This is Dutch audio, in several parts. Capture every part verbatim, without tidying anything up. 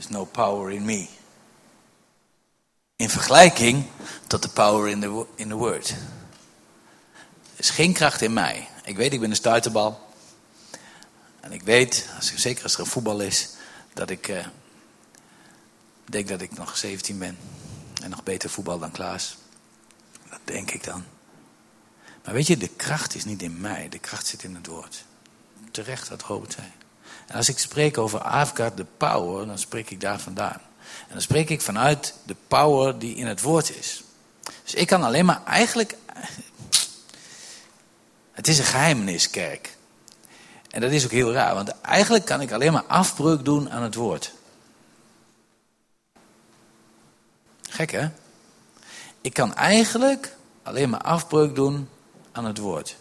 There's no power in me. In vergelijking tot de power in the, in the word. Er is geen kracht in mij. Ik weet, ik ben een stuiterbal. En ik weet, als, zeker als er een voetbal is, dat ik uh, denk dat ik nog zeventien ben. En nog beter voetbal dan Klaas. Dat denk ik dan. Maar weet je, de kracht is niet in mij. De kracht zit in het woord. Terecht wat Robert zei. En als ik spreek over I've got the power, dan spreek ik daar vandaan. En dan spreek ik vanuit de power die in het woord is. Dus ik kan alleen maar eigenlijk... Het is een geheimeniskerk. En dat is ook heel raar, want eigenlijk kan ik alleen maar afbreuk doen aan het woord. Gek hè? Ik kan eigenlijk alleen maar afbreuk doen aan het woord.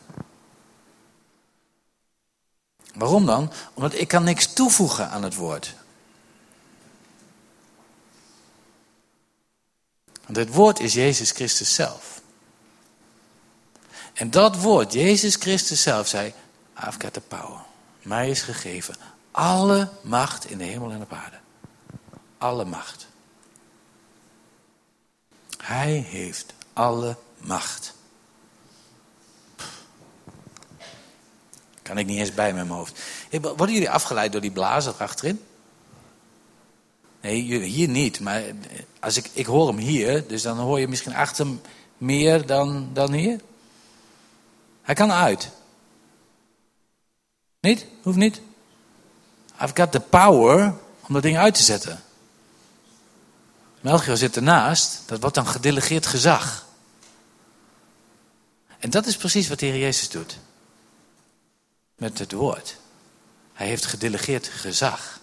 Waarom dan? Omdat ik kan niks toevoegen aan het woord. Want het woord is Jezus Christus zelf. En dat woord, Jezus Christus zelf, zei, I've got the power. Mij is gegeven alle macht in de hemel en op aarde. Alle macht. Hij heeft alle macht. Kan ik niet eens bij met mijn hoofd. Worden jullie afgeleid door die blazer achterin? Nee, jullie hier niet. Maar als ik, ik hoor hem hier, dus dan hoor je misschien achter hem meer dan, dan hier. Hij kan uit. Niet? Hoeft niet. I've got the power om dat ding uit te zetten. Melchior zit ernaast. Dat wordt dan gedelegeerd gezag. En dat is precies wat de Heer Jezus doet. Met het woord. Hij heeft gedelegeerd gezag.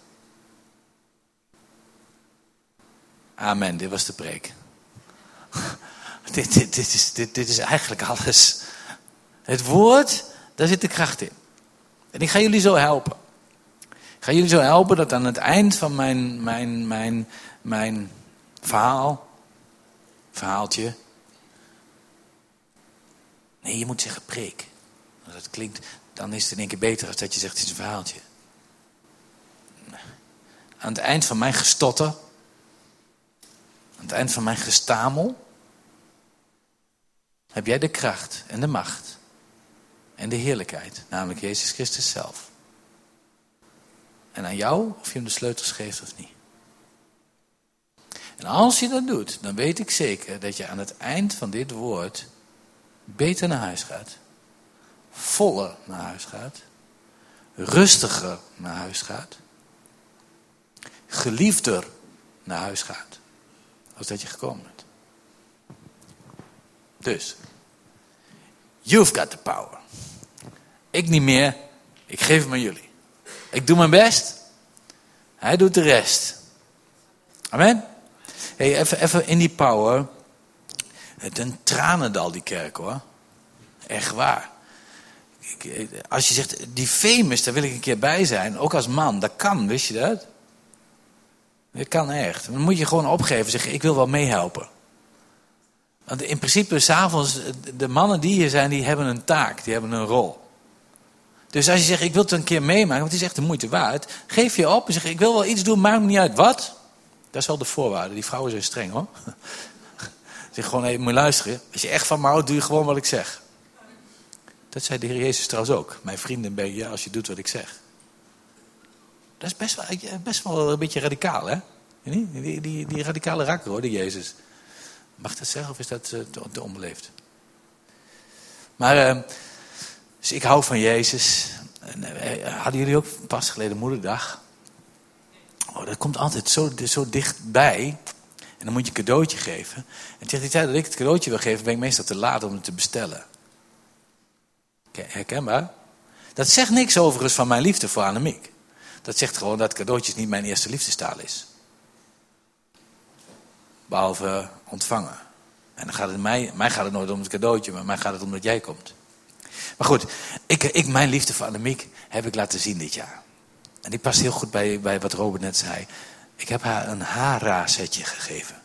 Amen, dit was de preek. dit, dit, dit, is, dit, dit is eigenlijk alles. Het woord, daar zit de kracht in. En ik ga jullie zo helpen. Ik ga jullie zo helpen dat aan het eind van mijn, mijn, mijn, mijn verhaal, verhaaltje. Nee, je moet zeggen preek. Als dat klinkt, dan is het in één keer beter als dat je zegt het is een verhaaltje. Aan het eind van mijn gestotter, aan het eind van mijn gestamel, heb jij de kracht en de macht en de heerlijkheid, namelijk Jezus Christus zelf. En aan jou of je hem de sleutels geeft of niet. En als je dat doet, dan weet ik zeker dat je aan het eind van dit woord beter naar huis gaat. Voller naar huis gaat. Rustiger naar huis gaat. Geliefder naar huis gaat. Als dat je gekomen bent. Dus. You've got the power. Ik niet meer. Ik geef hem aan jullie. Ik doe mijn best. Hij doet de rest. Amen. Hey, even, even in die power. Het een tranendal die kerk hoor. Echt waar. Als je zegt, die famous, daar wil ik een keer bij zijn. Ook als man, dat kan, wist je dat? Dat kan echt. Dan moet je gewoon opgeven, zeggen, ik wil wel meehelpen. Want in principe, s'avonds, de mannen die hier zijn, die hebben een taak, die hebben een rol. Dus als je zegt, ik wil het een keer meemaken, want het is echt de moeite waard. Geef je op en zeg, ik wil wel iets doen, maakt me niet uit wat. Dat is wel de voorwaarde, die vrouwen zijn streng hoor. Zeg gewoon, hey, moet je luisteren. Als je echt van me houdt, doe je gewoon wat ik zeg. Dat zei de Heer Jezus trouwens ook. Mijn vrienden ben je als je doet wat ik zeg. Dat is best wel, best wel een beetje radicaal, hè? Die, die, die, die radicale rakker, hoor, die Jezus. Mag ik dat zeggen of is dat uh, te, te onbeleefd? Maar, uh, dus ik hou van Jezus. En, uh, hadden jullie ook pas geleden moederdag? Oh, dat komt altijd zo, zo dichtbij. En dan moet je een cadeautje geven. En tegen die tijd dat ik het cadeautje wil geven, ben ik meestal te laat om het te bestellen. Herkenbaar? Dat zegt niks overigens van mijn liefde voor Annemiek. Dat zegt gewoon dat cadeautjes niet mijn eerste liefdestaal is. Behalve ontvangen. En dan gaat het mij, mij gaat het nooit om het cadeautje, maar mij gaat het om dat jij komt. Maar goed, ik, ik, mijn liefde voor Annemiek heb ik laten zien dit jaar. En die past heel goed bij, bij wat Robert net zei. Ik heb haar een Hara-setje gegeven.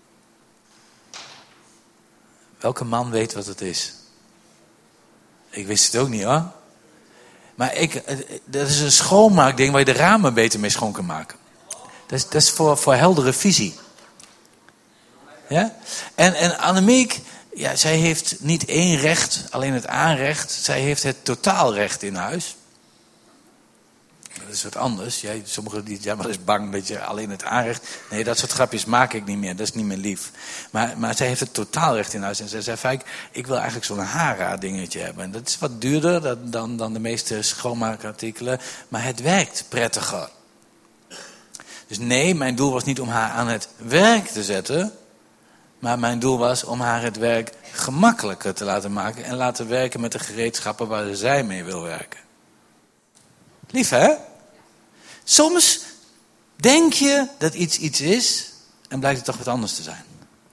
Welke man weet wat het is? Ik wist het ook niet hoor. Maar ik, dat is een schoonmaakding waar je de ramen beter mee schoon kan maken. Dat is, dat is voor, voor heldere visie. Ja? En, en Annemiek, ja, zij heeft niet één recht, alleen het aanrecht. Zij heeft het totaalrecht in huis. Dat is wat anders. Jij, sommigen die zijn wel eens bang dat je alleen het aanrecht... Nee, dat soort grapjes maak ik niet meer. Dat is niet meer lief. Maar, maar zij heeft het totaalrecht in huis. En zij zei vaak, ik wil eigenlijk zo'n Hara dingetje hebben. En dat is wat duurder dan, dan, dan de meeste schoonmaakartikelen. Maar het werkt prettiger. Dus nee, mijn doel was niet om haar aan het werk te zetten. Maar mijn doel was om haar het werk gemakkelijker te laten maken. En laten werken met de gereedschappen waar zij mee wil werken. Lief, hè? Soms denk je dat iets iets is en blijkt het toch wat anders te zijn.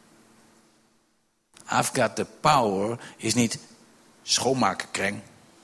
I've got the power is niet schoonmakerkreng.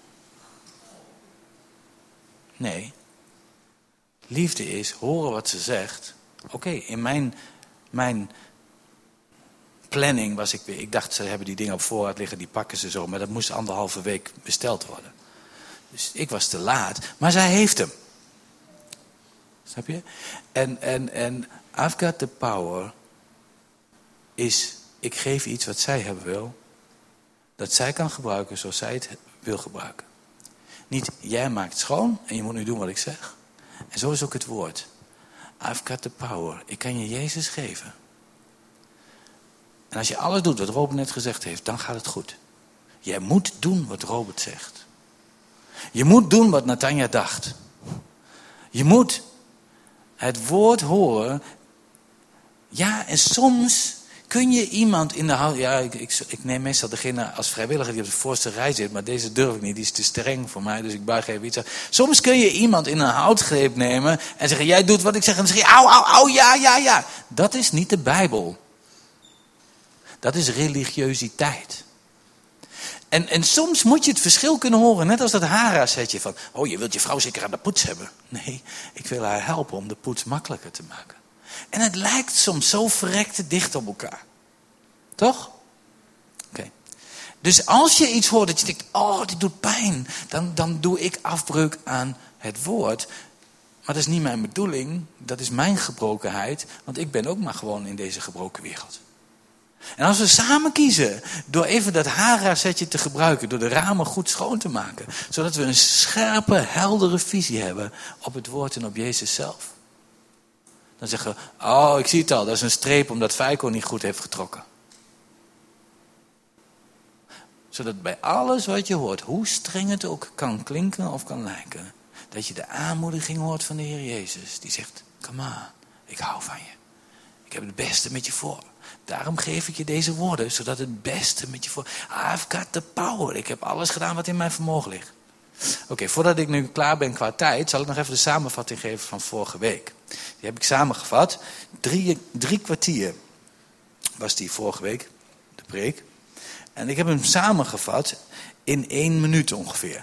Nee. Liefde is horen wat ze zegt. Oké, okay, in mijn, mijn planning was ik weer... Ik dacht, ze hebben die dingen op voorraad liggen, die pakken ze zo. Maar dat moest anderhalve week besteld worden. Dus ik was te laat. Maar zij heeft hem. Snap je? En, en, en I've got the power is... Ik geef iets wat zij hebben wil. Dat zij kan gebruiken zoals zij het wil gebruiken. Niet, jij maakt schoon en je moet nu doen wat ik zeg. En zo is ook het woord. I've got the power. Ik kan je Jezus geven. En als je alles doet wat Robert net gezegd heeft, dan gaat het goed. Jij moet doen wat Robert zegt. Je moet doen wat Nathanja dacht. Je moet het woord horen. Ja, en soms kun je iemand in de hout... Ja, ik, ik, ik neem meestal degene als vrijwilliger die op de voorste rij zit. Maar deze durf ik niet, die is te streng voor mij. Dus ik buig even iets aan. Soms kun je iemand in een houtgreep nemen en zeggen... Jij doet wat ik zeg. En dan zeg je, au, au, au, ja, ja, ja. Dat is niet de Bijbel. Dat is religiositeit. En, en soms moet je het verschil kunnen horen. Net als dat Hara-setje van... Oh, je wilt je vrouw zeker aan de poets hebben. Nee, ik wil haar helpen om de poets makkelijker te maken. En het lijkt soms zo verrekte dicht op elkaar. Toch? Oké. Okay. Dus als je iets hoort dat je denkt... Oh, dit doet pijn. Dan, dan doe ik afbreuk aan het woord. Maar dat is niet mijn bedoeling. Dat is mijn gebrokenheid. Want ik ben ook maar gewoon in deze gebroken wereld. En als we samen kiezen door even dat Hara-setje te gebruiken, door de ramen goed schoon te maken, zodat we een scherpe, heldere visie hebben op het woord en op Jezus zelf. Dan zeggen we, oh, ik zie het al, dat is een streep omdat Feiko niet goed heeft getrokken. Zodat bij alles wat je hoort, hoe streng het ook kan klinken of kan lijken, dat je de aanmoediging hoort van de Heer Jezus. Die zegt, come on, ik hou van je. Ik heb het beste met je voor. Daarom geef ik je deze woorden, zodat het beste met je voor... I've got the power. Ik heb alles gedaan wat in mijn vermogen ligt. Oké, okay, voordat ik nu klaar ben qua tijd, zal ik nog even de samenvatting geven van vorige week. Die heb ik samengevat. Drie, drie kwartier was die vorige week, de preek. En ik heb hem samengevat in één minuut ongeveer.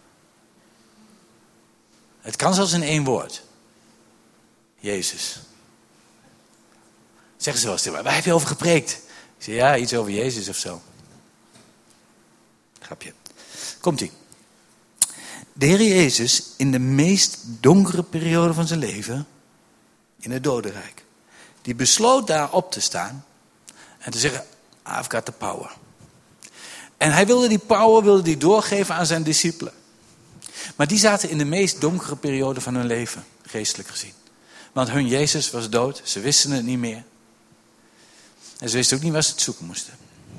Het kan zelfs in één woord. Jezus. Zeggen ze wel eens, waar heb je over gepreekt? Ik zeg, ja, iets over Jezus of zo. Grapje. Komt-ie. De Heer Jezus, in de meest donkere periode van zijn leven, in het dodenrijk, die besloot daar op te staan en te zeggen, I've got the power. En hij wilde die power wilde die doorgeven aan zijn discipelen. Maar die zaten in de meest donkere periode van hun leven, geestelijk gezien. Want hun Jezus was dood, ze wisten het niet meer. En ze wisten ook niet waar ze het zoeken moesten.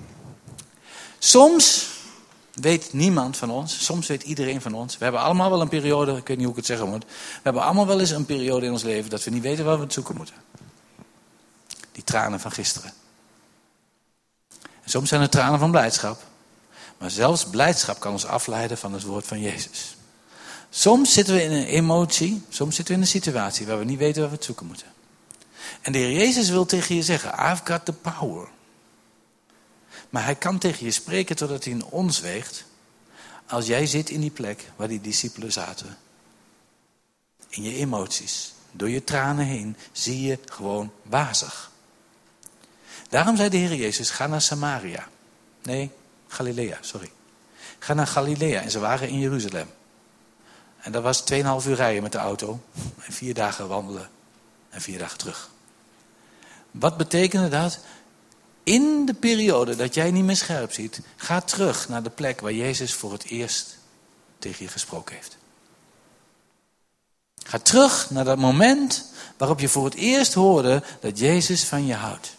Soms weet niemand van ons, soms weet iedereen van ons. We hebben allemaal wel een periode, ik weet niet hoe ik het zeggen moet. We hebben allemaal wel eens een periode in ons leven dat we niet weten waar we het zoeken moeten. Die tranen van gisteren. En soms zijn het tranen van blijdschap. Maar zelfs blijdschap kan ons afleiden van het woord van Jezus. Soms zitten we in een emotie, soms zitten we in een situatie waar we niet weten waar we het zoeken moeten. En de Heer Jezus wil tegen je zeggen, I've got the power. Maar hij kan tegen je spreken totdat hij in ons weegt. Als jij zit in die plek waar die discipelen zaten. In je emoties. Door je tranen heen zie je gewoon wazig. Daarom zei de Heer Jezus, ga naar Samaria. Nee, Galilea, sorry. Ga naar Galilea en ze waren in Jeruzalem. En dat was tweeënhalf uur rijden met de auto. En vier dagen wandelen. en vier dagen terug. Wat betekende dat? In de periode dat jij niet meer scherp ziet, ga terug naar de plek waar Jezus voor het eerst tegen je gesproken heeft. Ga terug naar dat moment waarop je voor het eerst hoorde dat Jezus van je houdt.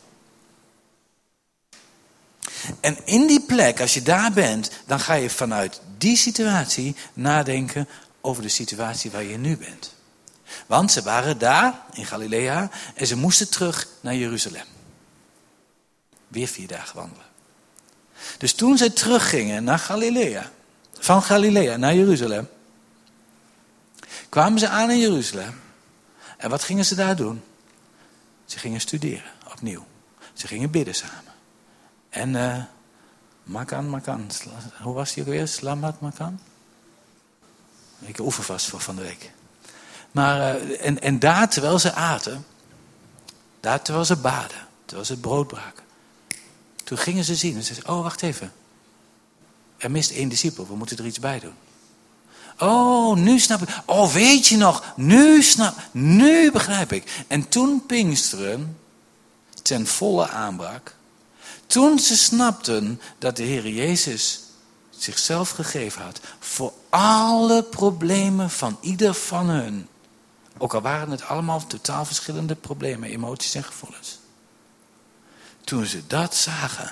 En in die plek, als je daar bent, dan ga je vanuit die situatie nadenken over de situatie waar je nu bent. Want ze waren daar in Galilea en ze moesten terug naar Jeruzalem. Weer vier dagen wandelen. Dus toen ze teruggingen naar Galilea, van Galilea naar Jeruzalem, kwamen ze aan in Jeruzalem. En wat gingen ze daar doen? Ze gingen studeren, opnieuw. Ze gingen bidden samen. En uh, Makan, Makan, hoe was die ook weer? Slamat Makan? Ik oefen vast voor van de week. Maar, uh, en, en daar terwijl ze aten, daar terwijl ze baden, terwijl ze brood braken. Toen gingen ze zien en ze zeiden, oh wacht even. Er mist één discipel, we moeten er iets bij doen. Oh, nu snap ik. Oh, weet je nog, nu snap nu begrijp ik. En toen Pinksteren ten volle aanbrak, toen ze snapten dat de Heer Jezus zichzelf gegeven had voor alle problemen van ieder van hun. Ook al waren het allemaal totaal verschillende problemen, emoties en gevoelens. Toen ze dat zagen,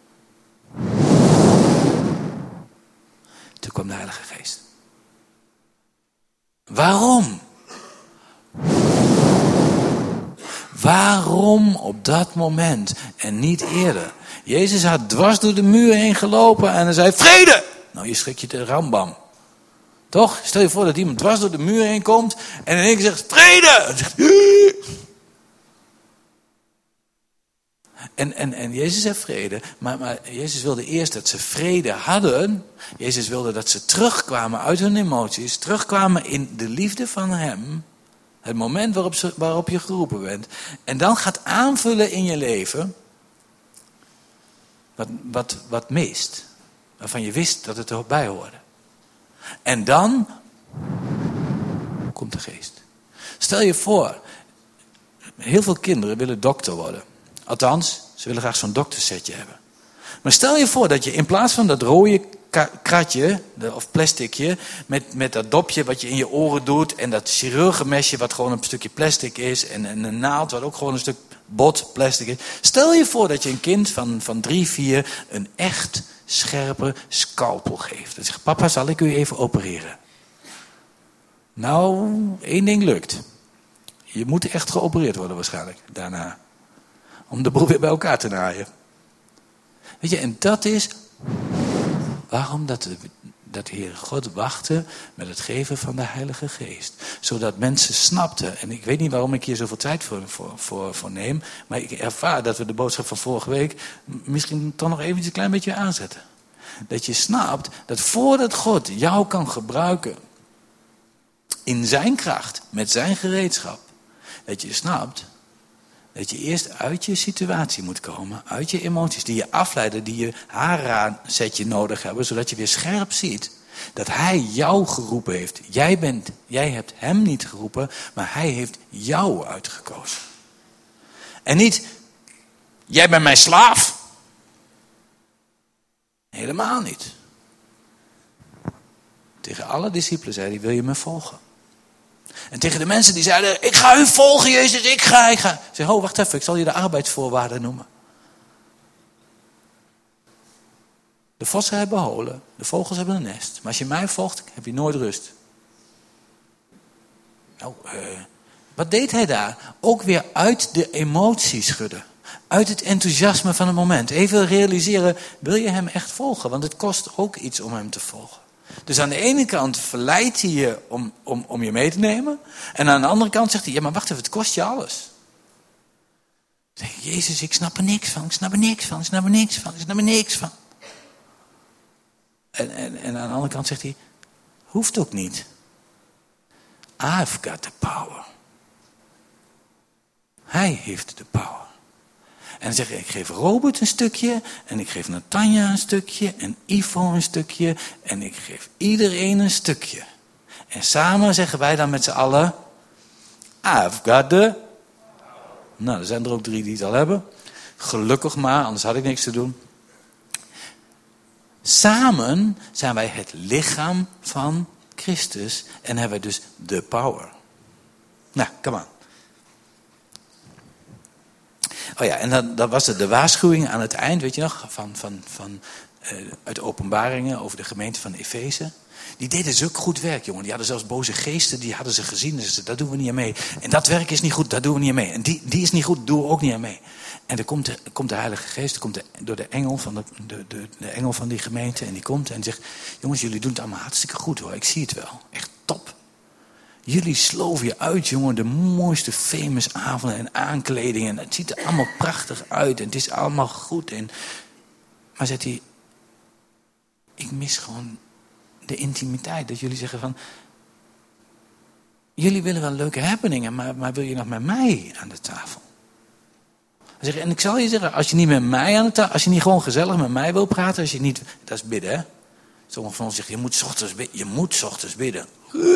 toen kwam de Heilige Geest. Waarom? Waarom op dat moment en niet eerder? Jezus had dwars door de muur heen gelopen en hij zei, vrede! Nou, je schrik je de rambam. Toch? Stel je voor dat iemand dwars door de muur heen komt en in één keer zegt, vrede! En, en, en Jezus heeft vrede, maar, maar Jezus wilde eerst dat ze vrede hadden. Jezus wilde dat ze terugkwamen uit hun emoties, terugkwamen in de liefde van hem. Het moment waarop, ze, waarop je geroepen bent. En dan gaat aanvullen in je leven wat, wat, wat mist. Waarvan je wist dat het erbij hoorde. En dan komt de geest. Stel je voor, heel veel kinderen willen dokter worden. Althans, ze willen graag zo'n doktersetje hebben. Maar stel je voor dat je in plaats van dat rode kratje of plasticje met, met dat dopje wat je in je oren doet en dat chirurgenmesje wat gewoon een stukje plastic is en, en een naald wat ook gewoon een stuk bot plastic is. Stel je voor dat je een kind van, van drie, vier een echt scherpe scalpel geeft. En zegt, papa, zal ik u even opereren? Nou, één ding lukt. Je moet echt geopereerd worden waarschijnlijk daarna. Om de boel weer bij elkaar te naaien. Weet je, en dat is waarom dat de, dat de Heer God wachtte met het geven van de Heilige Geest. Zodat mensen snapten, en ik weet niet waarom ik hier zoveel tijd voor, voor, voor, voor neem, maar ik ervaar dat we de boodschap van vorige week misschien toch nog eventjes een klein beetje aanzetten. Dat je snapt dat voordat God jou kan gebruiken in zijn kracht, met zijn gereedschap, dat je snapt dat je eerst uit je situatie moet komen, uit je emoties, die je afleiden, die je haaraansetje nodig hebben, zodat je weer scherp ziet dat hij jou geroepen heeft. Jij bent, jij hebt hem niet geroepen, maar hij heeft jou uitgekozen. En niet, jij bent mijn slaaf. Helemaal niet. Tegen alle discipelen zei hij, wil je me volgen? En tegen de mensen die zeiden, ik ga u volgen Jezus, ik ga, ik ga. Ik zei, oh wacht even, ik zal je de arbeidsvoorwaarden noemen. De vossen hebben holen, de vogels hebben een nest. Maar als je mij volgt, heb je nooit rust. Nou, uh, wat deed hij daar? Ook weer uit de emotie schudden. Uit het enthousiasme van het moment. Even realiseren, wil je hem echt volgen? Want het kost ook iets om hem te volgen. Dus aan de ene kant verleidt hij je om, om, om je mee te nemen. En aan de andere kant zegt hij, ja maar wacht even, het kost je alles. Dan zeg je, Jezus, ik snap er niks van, ik snap er niks van, ik snap er niks van, ik snap er niks van. En, en, en aan de andere kant zegt hij, hoeft ook niet. I've got the power. Hij heeft de power. En dan zeg je, ik geef Robert een stukje, en ik geef Natanja een stukje, en Ivo een stukje, en ik geef iedereen een stukje. En samen zeggen wij dan met z'n allen, I've got the Nou, er zijn er ook drie die het al hebben. Gelukkig maar, anders had ik niks te doen. Samen zijn wij het lichaam van Christus en hebben wij dus de power. Nou, come on. Oh ja, en dan, dan was het de waarschuwing aan het eind, weet je nog, van, van, van, uh, uit Openbaringen over de gemeente van Efeze. Die deden zulk goed werk, jongen. Die hadden zelfs boze geesten, die hadden ze gezien. Dus dat doen we niet aan mee. En dat werk is niet goed, dat doen we niet aan mee. En die, die is niet goed, doen we ook niet aan mee. En er komt de, komt de Heilige Geest, er komt de, door de engel, van de, de, de, de engel van die gemeente. En die komt en zegt, jongens, jullie doen het allemaal hartstikke goed hoor. Ik zie het wel. Echt top. Jullie sloven je uit, jongen. De mooiste famous avonden en aankledingen. En het ziet er allemaal prachtig uit. En het is allemaal goed. En, maar zegt hij, ik mis gewoon de intimiteit. Dat jullie zeggen van, jullie willen wel leuke happeningen, maar, maar wil je nog met mij aan de tafel? Hij zegt, en ik zal je zeggen, als je niet met mij aan de tafel, als je niet gewoon gezellig met mij wil praten, als je niet, dat is bidden hè. Sommigen van ons zeggen, je moet 's ochtends bidden. Je moet 's ochtends bidden.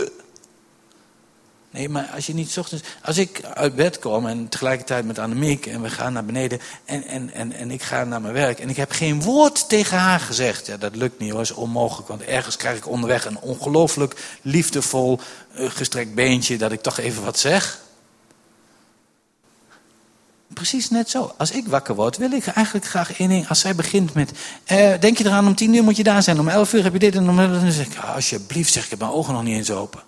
Nee, maar als je niet 's ochtends, als ik uit bed kom en tegelijkertijd met Annemiek en we gaan naar beneden en, en, en, en ik ga naar mijn werk en ik heb geen woord tegen haar gezegd. Ja, dat lukt niet hoor, dat is onmogelijk, want ergens krijg ik onderweg een ongelooflijk liefdevol uh, gestrekt beentje dat ik toch even wat zeg. Precies net zo. Als ik wakker word, wil ik eigenlijk graag één ding. Als zij begint met, eh, denk je eraan, om tien uur moet je daar zijn, om elf uur heb je dit en om, dan zeg ik, ah, alsjeblieft, zeg ik, ik heb mijn ogen nog niet eens open.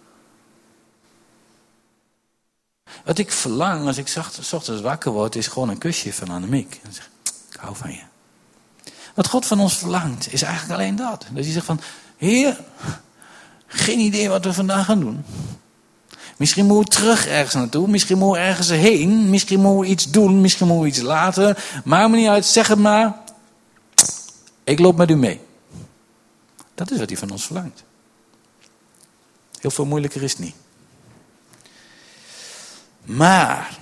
Wat ik verlang als ik 's ochtends wakker word, is gewoon een kusje van Annemiek. En zeg, ik hou van je. Wat God van ons verlangt, is eigenlijk alleen dat. Dat hij zegt van, Heer, geen idee wat we vandaag gaan doen. Misschien moeten we terug ergens naartoe, misschien moeten we ergens heen, misschien moeten we iets doen, misschien moeten we iets laten. Maakt me niet uit, zeg het maar. Ik loop met u mee. Dat is wat hij van ons verlangt. Heel veel moeilijker is het niet. Maar,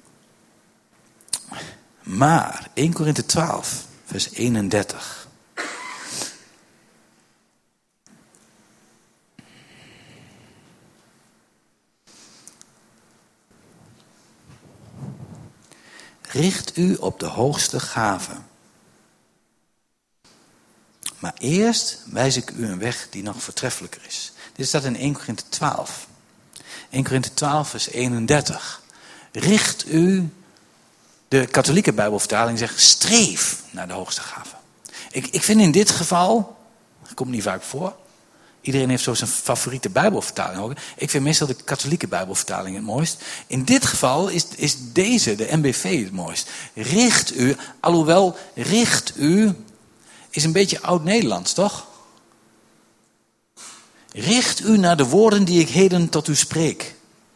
maar, Eerste Korinthe twaalf, vers eenendertig. Richt u op de hoogste gave. Maar eerst wijs ik u een weg die nog voortreffelijker is. Dit staat in Eerste Korinthe twaalf. Eerste Korinthe twaalf vers eenendertig. Richt u, de katholieke Bijbelvertaling zegt, streef naar de hoogste gave. Ik, ik vind in dit geval, dat komt niet vaak voor, iedereen heeft zo zijn favoriete Bijbelvertaling ook. Ik vind meestal de katholieke Bijbelvertaling het mooist. In dit geval is, is deze, de M B V, het mooist. Richt u, alhoewel richt u is een beetje oud-Nederlands, toch? Richt u naar de woorden die ik heden tot u spreek.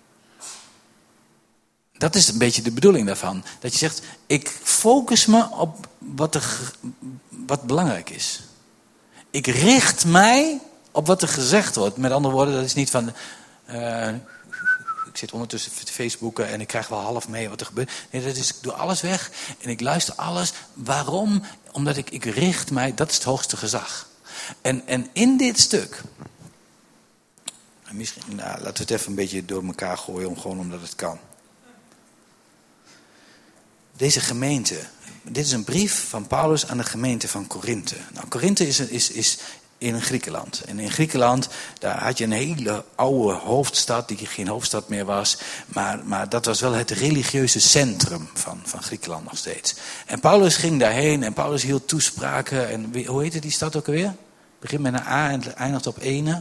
Dat is een beetje de bedoeling daarvan. Dat je zegt, ik focus me op wat, er, wat belangrijk is. Ik richt mij op wat er gezegd wordt. Met andere woorden, dat is niet van, Uh, ik zit ondertussen te Facebooken en ik krijg wel half mee wat er gebeurt. Nee, dat is, ik doe alles weg en ik luister alles. Waarom? Omdat ik, ik richt mij, dat is het hoogste gezag. En, en in dit stuk, misschien, nou, laten we het even een beetje door elkaar gooien, om, gewoon omdat het kan. Deze gemeente, dit is een brief van Paulus aan de gemeente van Korinthe. Nou, Korinthe is, is, is in Griekenland. En in Griekenland, daar had je een hele oude hoofdstad, die geen hoofdstad meer was. Maar, maar dat was wel het religieuze centrum van, van Griekenland nog steeds. En Paulus ging daarheen en Paulus hield toespraken. En hoe heette die stad ook alweer? Begint met een A en eindigt op Ene.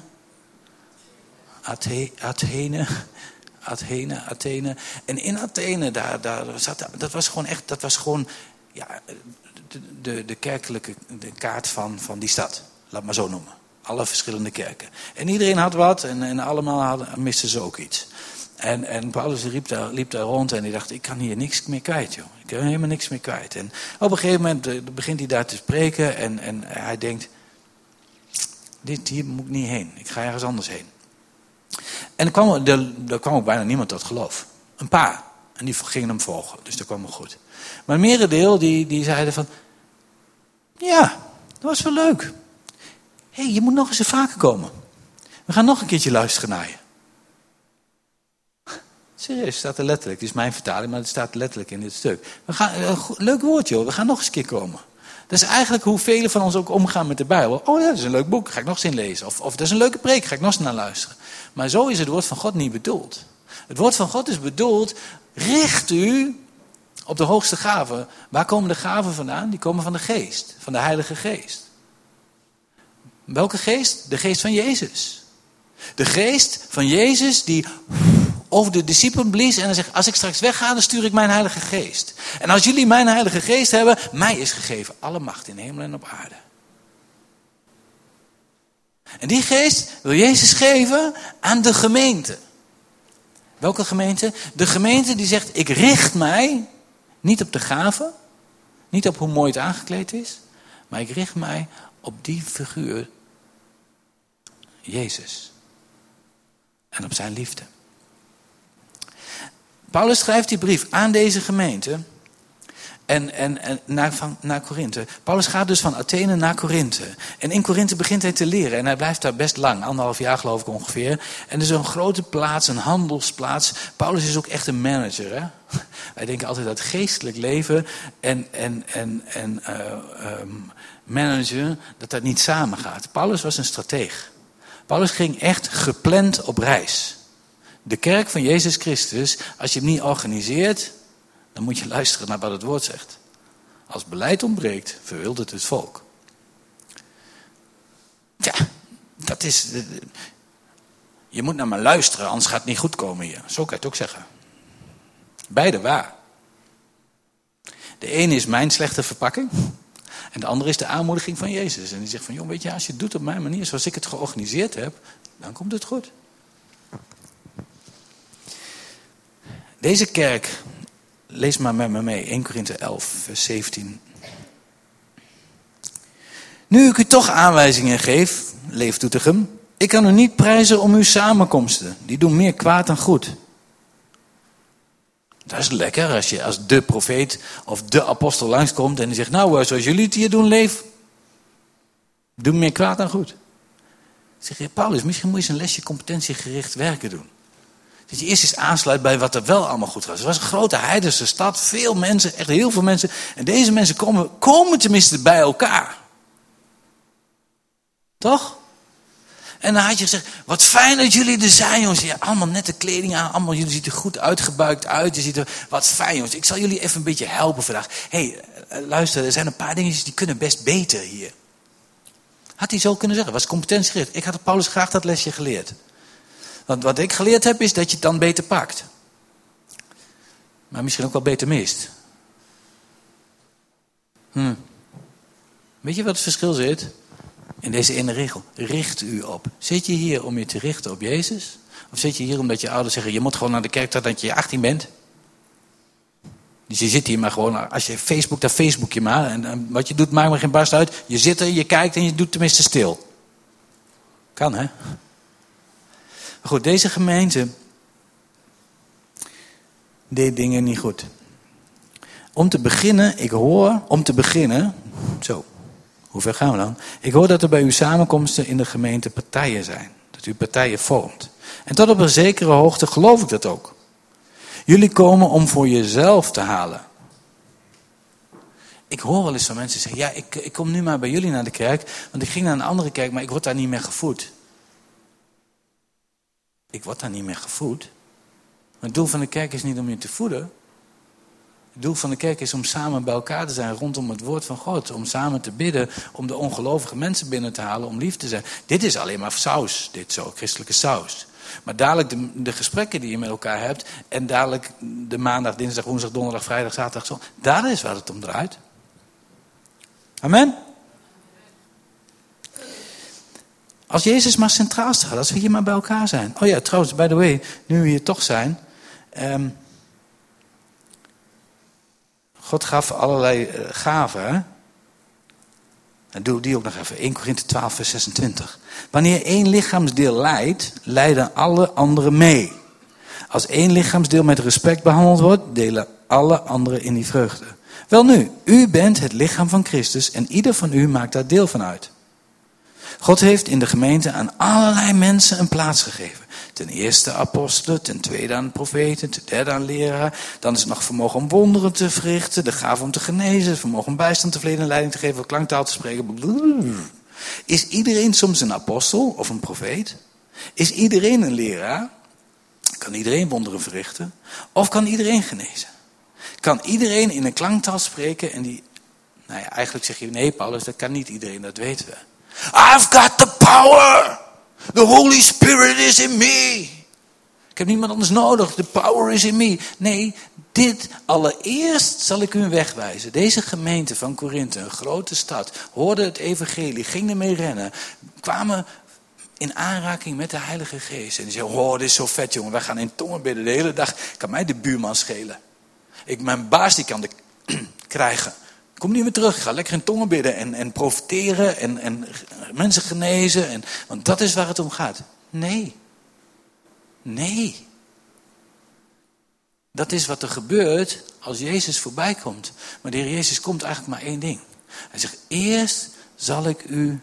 Athe, Athene. Athene, Athene. En in Athene, daar, daar zat, dat was gewoon echt, dat was gewoon ja, de, de, de kerkelijke de kaart van, van die stad. Laat maar zo noemen. Alle verschillende kerken. En iedereen had wat en, en allemaal hadden, misten ze ook iets. En, en Paulus liep daar, liep daar rond en hij dacht, ik kan hier niks meer kwijt, joh. Ik kan helemaal niks meer kwijt. En op een gegeven moment begint hij daar te spreken en, en hij denkt, dit, hier moet ik niet heen. Ik ga ergens anders heen. En er kwam, er, er kwam ook bijna niemand tot geloof. Een paar. En die gingen hem volgen. Dus dat kwam wel goed. Maar een merendeel die, die zeiden van, ja, dat was wel leuk. Hé, hey, je moet nog eens vaker komen. We gaan nog een keertje luisteren naar je. Serieus, staat er letterlijk. Het is mijn vertaling, maar het staat letterlijk in dit stuk. We gaan, uh, leuk woordje hoor, we gaan nog eens een keer komen. Dat is eigenlijk hoe velen van ons ook omgaan met de Bijbel. Oh, dat is een leuk boek, ga ik nog eens inlezen. Of, of dat is een leuke preek, ga ik nog eens naar luisteren. Maar zo is het woord van God niet bedoeld. Het woord van God is bedoeld, richt u op de hoogste gaven. Waar komen de gaven vandaan? Die komen van de geest, van de Heilige Geest. Welke geest? De geest van Jezus. De geest van Jezus die over de discipelen blies en dan zegt, als ik straks wegga, dan stuur ik mijn Heilige Geest. En als jullie mijn Heilige Geest hebben, mij is gegeven alle macht in de hemel en op aarde. En die geest wil Jezus geven aan de gemeente. Welke gemeente? De gemeente die zegt, ik richt mij niet op de gaven, niet op hoe mooi het aangekleed is, maar ik richt mij op die figuur, Jezus. En op zijn liefde. Paulus schrijft die brief aan deze gemeente en, en, en naar, van, naar Korinthe. Paulus gaat dus van Athene naar Korinthe. En in Korinthe begint hij te leren. En hij blijft daar best lang, anderhalf jaar geloof ik ongeveer. En het is een grote plaats, een handelsplaats. Paulus is ook echt een manager. Hè? Wij denken altijd dat geestelijk leven en, en, en, en uh, um, managen, dat dat niet samengaat. Paulus was een strateeg. Paulus ging echt gepland op reis. De kerk van Jezus Christus, als je hem niet organiseert, dan moet je luisteren naar wat het woord zegt. Als beleid ontbreekt, verwildert het volk. Ja, dat is... Je moet naar me luisteren, anders gaat het niet goed komen hier. Zo kan je het ook zeggen. Beide waar. De ene is mijn slechte verpakking. En de andere is de aanmoediging van Jezus. En die zegt van, joh, weet je, als je het doet op mijn manier, zoals ik het georganiseerd heb, dan komt het goed. Deze kerk, lees maar met me mee, Eerste Korinthe elf, vers zeventien. Nu ik u toch aanwijzingen geef, leeft Doetinchem, ik kan u niet prijzen om uw samenkomsten. Die doen meer kwaad dan goed. Dat is lekker als je als de profeet of de apostel langskomt en die zegt, nou, zoals jullie het hier doen, leef. Doe meer kwaad dan goed. Dan zeg je, Paulus, misschien moet je eens een lesje competentiegericht werken doen. Dat je eerst eens aansluit bij wat er wel allemaal goed gaat. Het was een grote heidense stad, veel mensen, echt heel veel mensen. En deze mensen komen, komen tenminste bij elkaar. Toch? En dan had je gezegd, wat fijn dat jullie er zijn, jongens. Je hebt allemaal nette kleding aan, allemaal, jullie ziet er goed uitgebuikt uit. Je ziet er, wat fijn, jongens. Ik zal jullie even een beetje helpen vandaag. Hé, hey, luister, er zijn een paar dingetjes die kunnen best beter hier. Had hij zo kunnen zeggen, was competentiegericht. Ik had Paulus graag dat lesje geleerd. Want wat ik geleerd heb, is dat je het dan beter pakt. Maar misschien ook wel beter mist. Hm. Weet je wat het verschil zit? In deze ene regel. Richt u op. Zit je hier om je te richten op Jezus? Of zit je hier omdat je ouders zeggen, je moet gewoon naar de kerk totdat je achttien bent? Dus je zit hier maar gewoon, als je Facebook, dan Facebook je maar. En, en wat je doet, maakt me geen barst uit. Je zit er, je kijkt en je doet tenminste stil. Kan, hè? Maar goed, deze gemeente deed dingen niet goed. Om te beginnen, ik hoor, om te beginnen, zo, hoe ver gaan we dan? Ik hoor dat er bij uw samenkomsten in de gemeente partijen zijn. Dat u partijen vormt. En tot op een zekere hoogte geloof ik dat ook. Jullie komen om voor jezelf te halen. Ik hoor wel eens van mensen zeggen, ja, ik, ik kom nu maar bij jullie naar de kerk, want ik ging naar een andere kerk, maar ik word daar niet meer gevoed. Ik word daar niet meer gevoed. Maar het doel van de kerk is niet om je te voeden. Het doel van de kerk is om samen bij elkaar te zijn rondom het woord van God. Om samen te bidden, om de ongelovige mensen binnen te halen, om lief te zijn. Dit is alleen maar saus, dit zo, christelijke saus. Maar dadelijk de, de gesprekken die je met elkaar hebt, en dadelijk de maandag, dinsdag, woensdag, donderdag, vrijdag, zaterdag, zondag. Daar is waar het om draait. Amen. Als Jezus maar centraal staat, als we hier maar bij elkaar zijn. Oh ja, trouwens, by the way, nu we hier toch zijn. Um, God gaf allerlei uh, gaven. Hè? En doe die ook nog even. Eerste Korinthe twaalf, vers zesentwintig. Wanneer één lichaamsdeel lijdt, lijden alle anderen mee. Als één lichaamsdeel met respect behandeld wordt, delen alle anderen in die vreugde. Welnu, u bent het lichaam van Christus en ieder van u maakt daar deel van uit. God heeft in de gemeente aan allerlei mensen een plaats gegeven. Ten eerste apostelen, ten tweede aan profeten, ten derde aan leraar. Dan is het nog vermogen om wonderen te verrichten, de gave om te genezen, vermogen om bijstand te verlenen, leiding te geven, klanktaal te spreken. Is iedereen soms een apostel of een profeet? Is iedereen een leraar? Kan iedereen wonderen verrichten? Of kan iedereen genezen? Kan iedereen in een klanktaal spreken en die... Nou ja, eigenlijk zeg je, nee Paulus, dat kan niet iedereen, dat weten we. I've got the power! The Holy Spirit is in me! Ik heb niemand anders nodig, the power is in me. Nee, dit allereerst zal ik u een weg wijzen. Deze gemeente van Korinthe, een grote stad, hoorde het evangelie, ging ermee rennen, kwamen in aanraking met de Heilige Geest. En die zeiden, oh, dit is zo vet jongen, wij gaan in tongen bidden de hele dag. Kan mij de buurman schelen. Ik, mijn baas die kan de krijgen. Kom niet meer terug, ik ga lekker in tongen bidden en, en profiteren en, en mensen genezen. En, want dat is waar het om gaat. Nee. Nee. Dat is wat er gebeurt als Jezus voorbij komt. Maar de Heer Jezus komt eigenlijk maar één ding. Hij zegt, eerst zal ik u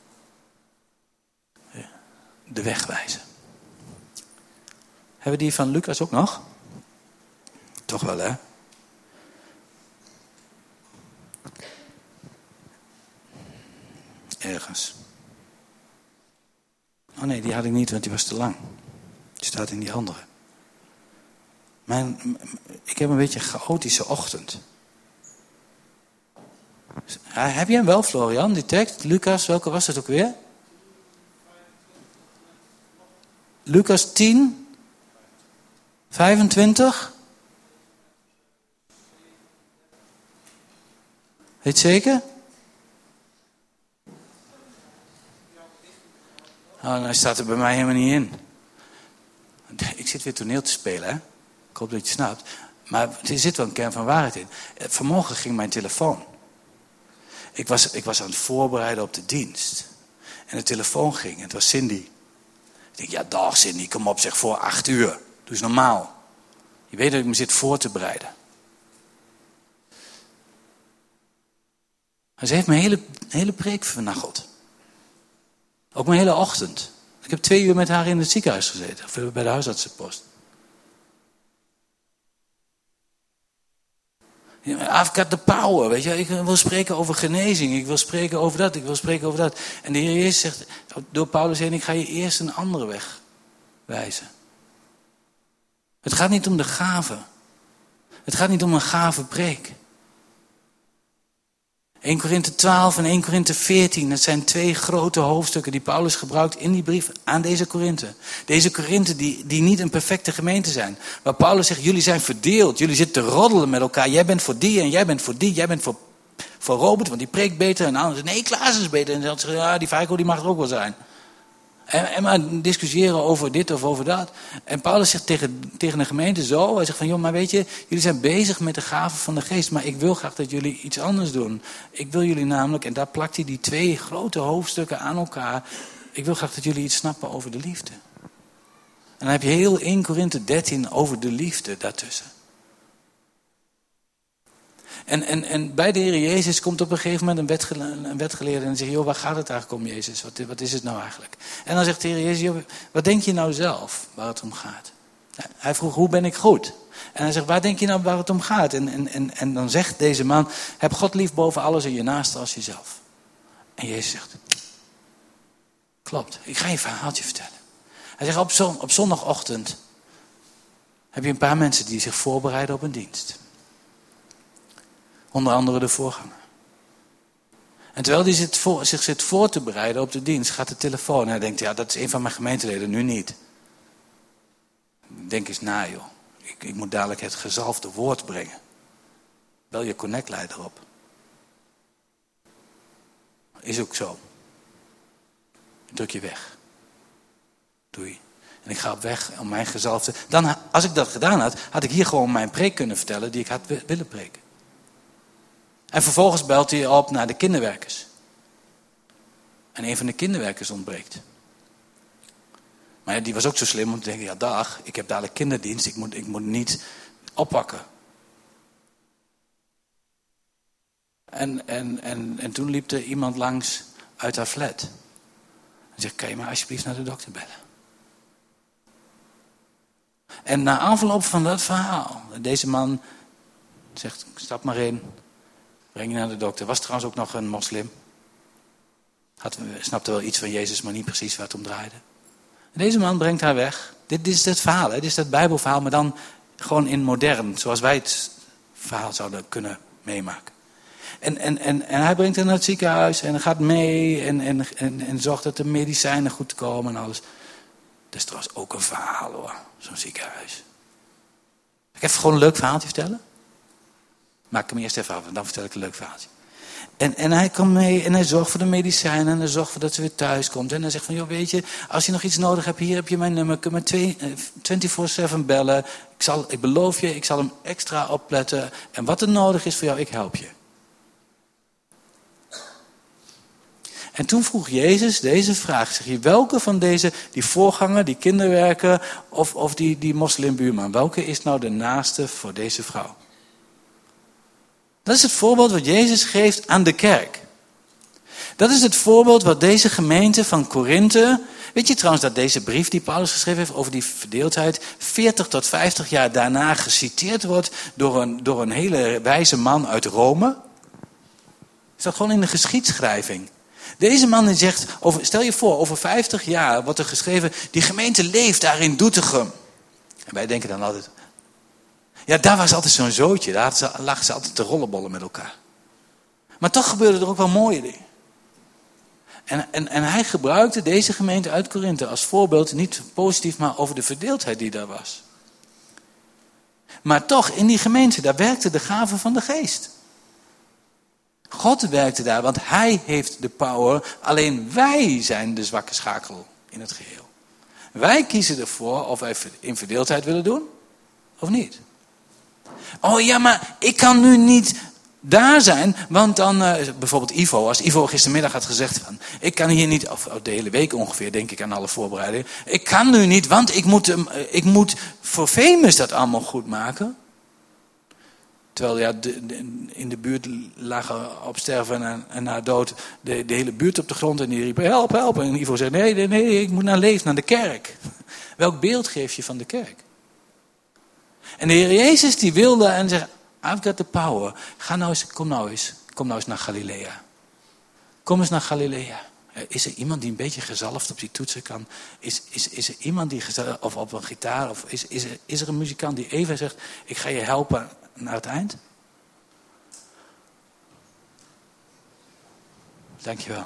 de weg wijzen. Hebben we die van Lucas ook nog? Toch wel, hè? Ergens. Oh nee, die had ik niet, want die was te lang. Die staat in die andere. Mijn, ik heb een beetje een chaotische ochtend. Heb je hem wel, Florian, die tekst? Lucas, welke was het ook weer? Lucas tien, vijfentwintig. Weet je zeker? Oh, hij staat er bij mij helemaal niet in. Ik zit weer toneel te spelen, hè? Ik hoop dat je het snapt. Maar er zit wel een kern van waarheid in. Vanmorgen ging mijn telefoon. Ik was, ik was aan het voorbereiden op de dienst. En de telefoon ging. En het was Cindy. Ik denk, ja dag Cindy, kom op zeg voor acht uur. Doe eens normaal. Je weet dat ik me zit voor te bereiden. En ze heeft mijn hele, hele preek vernacheld. Ook mijn hele ochtend. Ik heb twee uur met haar in het ziekenhuis gezeten. Of bij de huisartsenpost. I've got the power, weet je. Ik wil spreken over genezing. Ik wil spreken over dat. Ik wil spreken over dat. En de Heer Jezus zegt door Paulus heen, ik ga je eerst een andere weg wijzen. Het gaat niet om de gave. Het gaat niet om een gave preek. Eerste Korinthe twaalf en Eerste Korinthe veertien. Dat zijn twee grote hoofdstukken die Paulus gebruikt in die brief aan deze Korinthe. Deze Korinthe die, die niet een perfecte gemeente zijn. Waar Paulus zegt, jullie zijn verdeeld. Jullie zitten te roddelen met elkaar. Jij bent voor die en jij bent voor die. Jij bent voor, voor Robert, want die preekt beter. En anderen zeggen, nee, Klaas is beter. En dan zeggen ja, die Feiko die mag er ook wel zijn. En, en maar discussiëren over dit of over dat. En Paulus zegt tegen, tegen de gemeente zo. Hij zegt van, joh, maar weet je, jullie zijn bezig met de gaven van de geest. Maar ik wil graag dat jullie iets anders doen. Ik wil jullie namelijk, en daar plakt hij die twee grote hoofdstukken aan elkaar. Ik wil graag dat jullie iets snappen over de liefde. En dan heb je heel Eerste Korinthe dertien over de liefde daartussen. En, en, en bij de Heer Jezus komt op een gegeven moment een, wetgele, een wetgeleerde en zegt, joh, waar gaat het eigenlijk om, Jezus? Wat, wat is het nou eigenlijk? En dan zegt de Heer Jezus, joh, wat denk je nou zelf waar het om gaat? Hij vroeg, hoe ben ik goed? En hij zegt, waar denk je nou waar het om gaat? En, en, en, en dan zegt deze man, heb God lief boven alles en je naaste als jezelf. En Jezus zegt, klopt, ik ga je een verhaaltje vertellen. Hij zegt, op, zon, op zondagochtend heb je een paar mensen die zich voorbereiden op een dienst. Onder andere de voorganger. En terwijl hij zit voor, zich zit voor te bereiden op de dienst, gaat de telefoon. En hij denkt, ja, dat is een van mijn gemeenteleden, nu niet. Denk eens na, joh. Ik, ik moet dadelijk het gezalfde woord brengen. Bel je connectleider op. Is ook zo. Druk je weg. Doei. En ik ga op weg om mijn gezalfde... Dan, als ik dat gedaan had, had ik hier gewoon mijn preek kunnen vertellen die ik had willen preken. En vervolgens belt hij op naar de kinderwerkers. En een van de kinderwerkers ontbreekt. Maar ja, die was ook zo slim om te denken, ja dag, ik heb dadelijk kinderdienst, ik moet, ik moet niet oppakken. En, en, en, en toen liep er iemand langs uit haar flat. En zegt, kan je maar alsjeblieft naar de dokter bellen? En na afloop van dat verhaal, deze man zegt, stap maar in, breng je naar de dokter. Was trouwens ook nog een moslim. Had, snapte wel iets van Jezus, maar niet precies waar het om draaide. Deze man brengt haar weg. Dit, dit is het verhaal, hè? Dit is het Bijbelverhaal, maar dan gewoon in modern, zoals wij het verhaal zouden kunnen meemaken. En, en, en, en hij brengt haar naar het ziekenhuis en gaat mee en, en, en, en zorgt dat de medicijnen goed komen en alles. Dat is trouwens ook een verhaal hoor, zo'n ziekenhuis. Ik even gewoon een leuk verhaaltje vertellen? Maak hem eerst even af en dan vertel ik een leuk verhaaltje. En, en hij komt mee en hij zorgt voor de medicijnen en hij zorgt voor dat ze weer thuis komt. En hij zegt van, joh, weet je, als je nog iets nodig hebt, hier heb je mijn nummer. Kun je me vierentwintig zeven bellen. Ik, zal, ik beloof je, ik zal hem extra opletten. En wat er nodig is voor jou, ik help je. En toen vroeg Jezus deze vraag. Zeg je, welke van deze, die voorganger, die kinderwerker of, of die, die moslimbuurman, welke is nou de naaste voor deze vrouw? Dat is het voorbeeld wat Jezus geeft aan de kerk. Dat is het voorbeeld wat deze gemeente van Korinthe... Weet je trouwens dat deze brief die Paulus geschreven heeft over die verdeeldheid... veertig tot vijftig jaar daarna geciteerd wordt door een, door een hele wijze man uit Rome? Is dat gewoon in de geschiedschrijving? Deze man die zegt, over, stel je voor, over vijftig jaar wordt er geschreven... die gemeente leeft daar in Doetinchem. En wij denken dan altijd... Ja, daar was altijd zo'n zootje. Daar lagen ze altijd te rollenbollen met elkaar. Maar toch gebeurden er ook wel mooie dingen. En, en, en hij gebruikte deze gemeente uit Korinthe als voorbeeld, niet positief, maar over de verdeeldheid die daar was. Maar toch, in die gemeente, daar werkte de gave van de geest. God werkte daar, want hij heeft de power. Alleen wij zijn de zwakke schakel in het geheel. Wij kiezen ervoor of wij in verdeeldheid willen doen, of niet. Oh ja, maar ik kan nu niet daar zijn, want dan, uh, bijvoorbeeld Ivo, als Ivo gistermiddag had gezegd van, ik kan hier niet, of de hele week ongeveer, denk ik aan alle voorbereidingen, ik kan nu niet, want ik moet, uh, ik moet voor Famous dat allemaal goed maken. Terwijl ja, de, de, in de buurt lagen op sterven en, en na dood de, de hele buurt op de grond en die riepen help, help. En Ivo zei, nee, nee, nee, ik moet naar leven, naar de kerk. Welk beeld geef je van de kerk? En de Heer Jezus die wilde en zegt, I've got the power. Ga nou eens, kom nou eens, kom nou eens naar Galilea. Kom eens naar Galilea. Is er iemand die een beetje gezalfd op die toetsen kan? Is, is, is er iemand die gezalfd, of op een gitaar? Of is, is, er, is er een muzikant die even zegt, ik ga je helpen naar het eind? Dankjewel.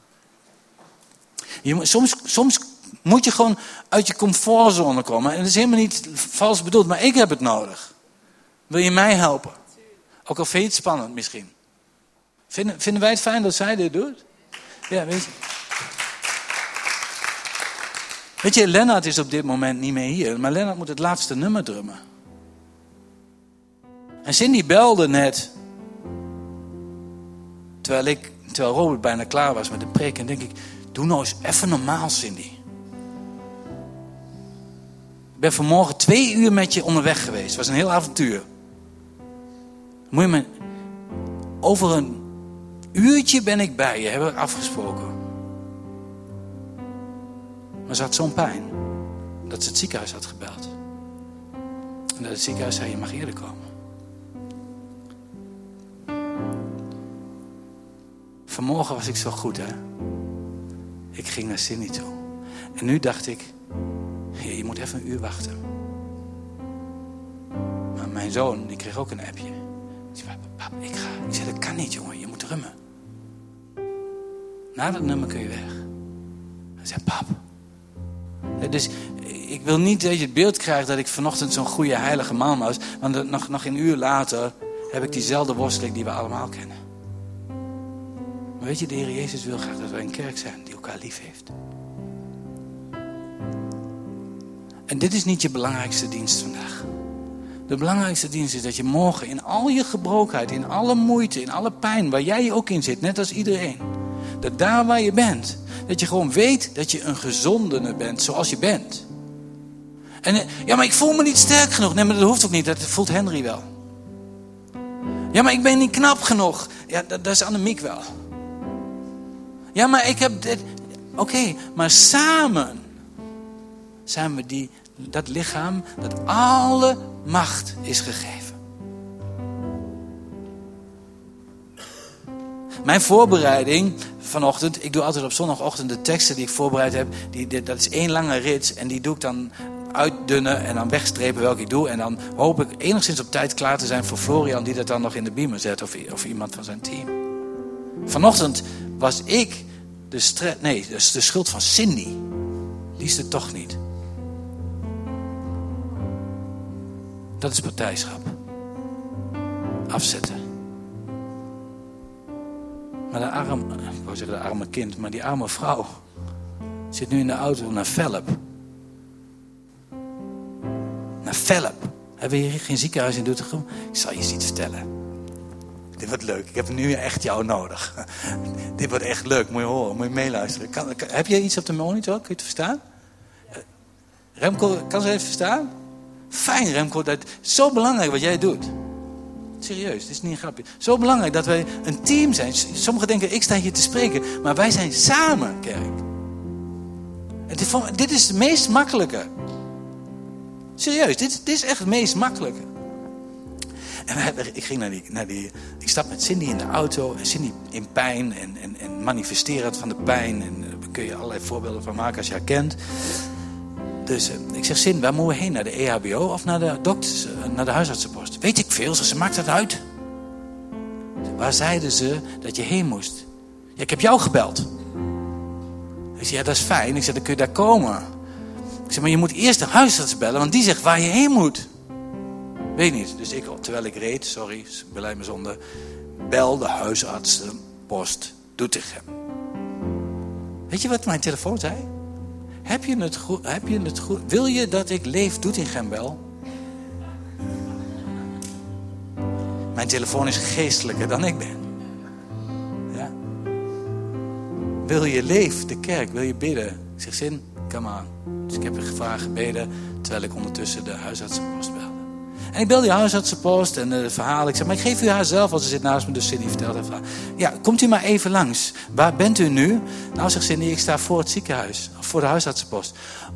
Je moet, soms, soms moet je gewoon uit je comfortzone komen. En dat is helemaal niet vals bedoeld, maar ik heb het nodig. Wil je mij helpen? Ook al vind je het spannend misschien. Vinden, vinden wij het fijn dat zij dit doet? Ja, weet je. Weet je, Lennart is op dit moment niet meer hier. Maar Lennart moet het laatste nummer drummen. En Cindy belde net. Terwijl, ik, terwijl Robert bijna klaar was met de preek. En denk ik, doe nou eens even normaal, Cindy. Ik ben vanmorgen twee uur met je onderweg geweest. Het was een heel avontuur. Moet je me... Over een uurtje ben ik bij je, hebben we afgesproken. Maar ze had zo'n pijn. Dat ze het ziekenhuis had gebeld. En dat het ziekenhuis zei, je mag eerder komen. Vanmorgen was ik zo goed, hè. Ik ging naar Cindy toe. En nu dacht ik, je moet even een uur wachten. Maar mijn zoon, die kreeg ook een appje. Ik zei, pap, ik ga. Ik zei, dat kan niet, jongen. Je moet drummen. Na dat nummer kun je weg. Hij zei, pap. Dus ik wil niet dat je het beeld krijgt dat ik vanochtend zo'n goede heilige man was. Want nog, nog een uur later heb ik diezelfde worsteling die we allemaal kennen. Maar weet je, de Heer Jezus wil graag dat wij een kerk zijn die elkaar lief heeft. En dit is niet je belangrijkste dienst vandaag. De belangrijkste dienst is dat je morgen in al je gebrokenheid, in alle moeite, in alle pijn, waar jij ook in zit, net als iedereen. Dat daar waar je bent, dat je gewoon weet dat je een gezondene bent zoals je bent. En ja, maar ik voel me niet sterk genoeg. Nee, maar dat hoeft ook niet, dat voelt Henry wel. Ja, maar ik ben niet knap genoeg. Ja, dat, dat is Annemiek wel. Ja, maar ik heb dit. Oké, okay, maar samen zijn we die dat lichaam dat alle macht is gegeven. Mijn voorbereiding vanochtend, ik doe altijd op zondagochtend de teksten die ik voorbereid heb. Die, die, dat is één lange rit en die doe ik dan uitdunnen en dan wegstrepen welke ik doe. En dan hoop ik enigszins op tijd klaar te zijn voor Florian die dat dan nog in de beamer zet of, of iemand van zijn team. Vanochtend was ik de, stre- nee, dus de schuld van Cindy. Die is er toch niet. Dat is partijschap. Afzetten. Maar de arme, ik wou zeggen de arme kind, maar die arme vrouw zit nu in de auto naar Velp. Naar Velp. Hebben we hier geen ziekenhuis in Doetinchem? Ik zal je eens iets vertellen. Dit wordt leuk. Ik heb nu echt jou nodig. Dit wordt echt leuk. Moet je horen. Moet je meeluisteren. Kan, kan, heb je iets op de monitor? Kun je het verstaan? Remco, kan ze even verstaan? Fijn Remco. Dat is zo belangrijk wat jij doet. Serieus, dit is niet een grapje. Zo belangrijk dat wij een team zijn. Sommigen denken, ik sta hier te spreken. Maar wij zijn samen, kerk. Dit, dit is het meest makkelijke. Serieus, dit, dit is echt het meest makkelijke. En wij, ik ging naar die, naar die... Ik stap met Cindy in de auto. En Cindy in pijn. En, en, en manifesteert van de pijn. En daar kun je allerlei voorbeelden van maken als je haar kent. Dus uh, ik zeg, Cindy, waar moeten we heen? Naar de E H B O of naar de dokters, uh, naar de huisartsenpost? Weet ik veel, ze maakt dat uit. Waar zeiden ze dat je heen moest? Ja, ik heb jou gebeld. Ik zeg, ja, dat is fijn. Ik zeg, dan kun je daar komen. Ik zeg, maar je moet eerst de huisarts bellen, want die zegt waar je heen moet. Weet niet. Dus ik, terwijl ik reed, sorry, beleid me zonde, bel de huisartsenpost Doetinchem. Weet je wat mijn telefoon zei? Heb je het goed? Heb je het goed? Wil je dat ik Leef Doetinchem bel? Mijn telefoon is geestelijker dan ik ben. Ja? Wil je Leef, de kerk, wil je bidden? Ik zeg, Zin, kom aan. Dus ik heb een vraag gebeden, terwijl ik ondertussen de huisartsenpost belde. En ik belde die huisartsenpost en het verhaal. Ik zeg, maar ik geef u haar zelf, want ze zit naast me. Dus Cindy vertelt even. Ja, komt u maar even langs. Waar bent u nu? Nou, zegt Cindy, ik sta voor het ziekenhuis. Of voor de huisartsenpost.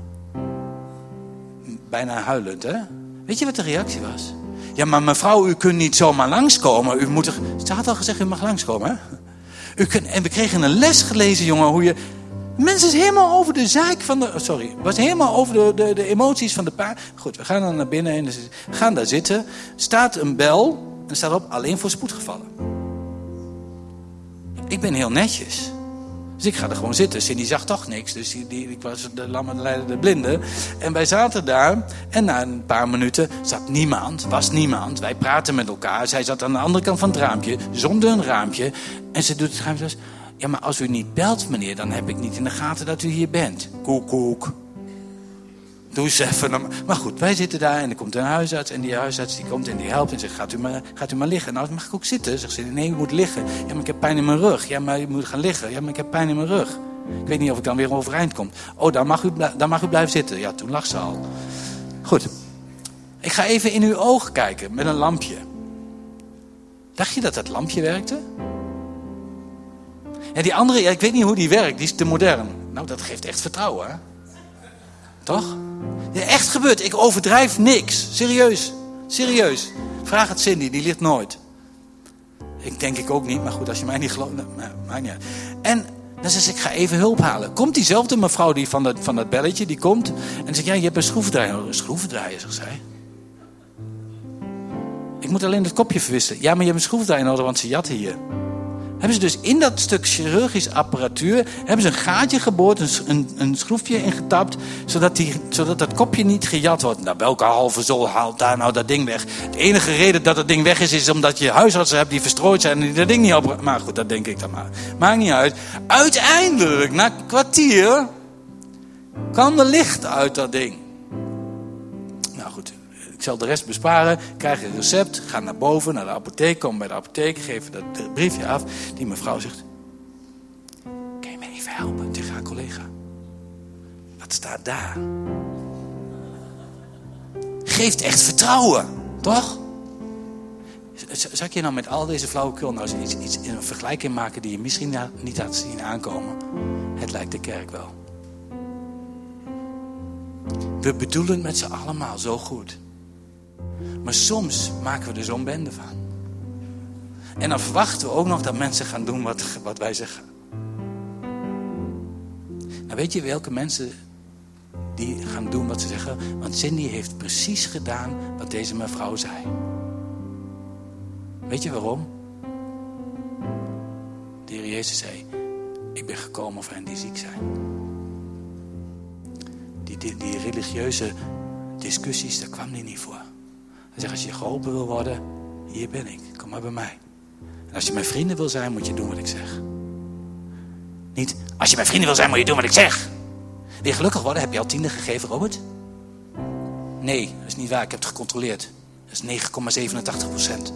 Bijna huilend, hè? Weet je wat de reactie was? Ja, maar mevrouw, u kunt niet zomaar langskomen. U moet er... Ze had al gezegd, u mag langskomen, hè? U kunt... En we kregen een les gelezen, jongen, hoe je... Mensen is helemaal over de zaak van de... Sorry, was helemaal over de, de, de emoties van de paar. Goed, we gaan dan naar binnen en we gaan daar zitten. Staat een bel en staat op alleen voor spoedgevallen. Ik ben heel netjes. Dus ik ga er gewoon zitten. Cindy zag toch niks. Dus die, die, ik was de lamme leider de blinde. En wij zaten daar. En na een paar minuten zat niemand. Was niemand. Wij praten met elkaar. Zij zat aan de andere kant van het raampje. Zonder een raampje. En ze doet het raampje dus... Ja, maar als u niet belt, meneer, dan heb ik niet in de gaten dat u hier bent. Koek, koek. Doe eens even. Maar goed, wij zitten daar en er komt een huisarts. En die huisarts die komt en die helpt en zegt, gaat u maar, gaat u maar liggen. Nou, mag ik ook zitten? Zegt ze, nee, u moet liggen. Ja, maar ik heb pijn in mijn rug. Ja, maar u moet gaan liggen. Ja, maar ik heb pijn in mijn rug. Ik weet niet of ik dan weer overeind kom. Oh, dan mag u, dan mag u blijven zitten. Ja, toen lag ze al. Goed. Ik ga even in uw ogen kijken met een lampje. Dacht je dat dat lampje werkte? Ja, die andere, ja, ik weet niet hoe die werkt. Die is te modern. Nou, dat geeft echt vertrouwen, hè? Toch? Ja, echt gebeurd. Ik overdrijf niks. Serieus. Serieus. Vraag het Cindy, die ligt nooit. Ik denk ik ook niet, maar goed, als je mij niet gelooft, nou, maakt niet uit. En dan zegt ze, ik ga even hulp halen. Komt diezelfde mevrouw die van dat, van dat belletje, die komt. En dan zegt, ja, je hebt een schroevendraaier. Een schroevendraaier, zegt zij. Ik moet alleen het kopje verwisselen. Ja, maar je hebt een schroevendraaier nodig, want ze jatten hier. Hebben ze dus in dat stuk chirurgisch apparatuur... hebben ze een gaatje geboord, een, een, een schroefje ingetapt... Zodat, die, zodat dat kopje niet gejat wordt. Nou, welke halve zool haalt daar nou dat ding weg? De enige reden dat dat ding weg is... is omdat je huisartsen hebt die verstrooid zijn... en die dat ding niet op... Maar goed, dat denk ik dan maar. Maakt niet uit. Uiteindelijk, na een kwartier... kwam er licht uit dat ding. Nou goed... Ik zal de rest besparen, krijg een recept, ga naar boven, naar de apotheek, kom bij de apotheek, geef dat briefje af. Die mevrouw zegt, kan je me even helpen tegen haar collega? Wat staat daar? Geeft echt vertrouwen, toch? Zal ik je nou met al deze flauwekul nou iets, iets in een vergelijking maken die je misschien niet had zien aankomen? Het lijkt de kerk wel. We bedoelen het met z'n allemaal zo goed. Maar soms maken we er zo'n bende van. En dan verwachten we ook nog dat mensen gaan doen wat, wat wij zeggen. Nou, weet je welke mensen die gaan doen wat ze zeggen? Want Cindy heeft precies gedaan wat deze mevrouw zei. Weet je waarom? De Heer Jezus zei, ik ben gekomen voor hen die ziek zijn. Die, die, die religieuze discussies, daar kwam hij niet voor. Hij zegt, als je geholpen wil worden, hier ben ik, kom maar bij mij. En als je mijn vrienden wil zijn, moet je doen wat ik zeg. Niet, als je mijn vrienden wil zijn, moet je doen wat ik zeg. Wil je gelukkig worden? Heb je al tiende gegeven, Robert? Nee, dat is niet waar, ik heb het gecontroleerd. Dat is negen komma zevenentachtig procent.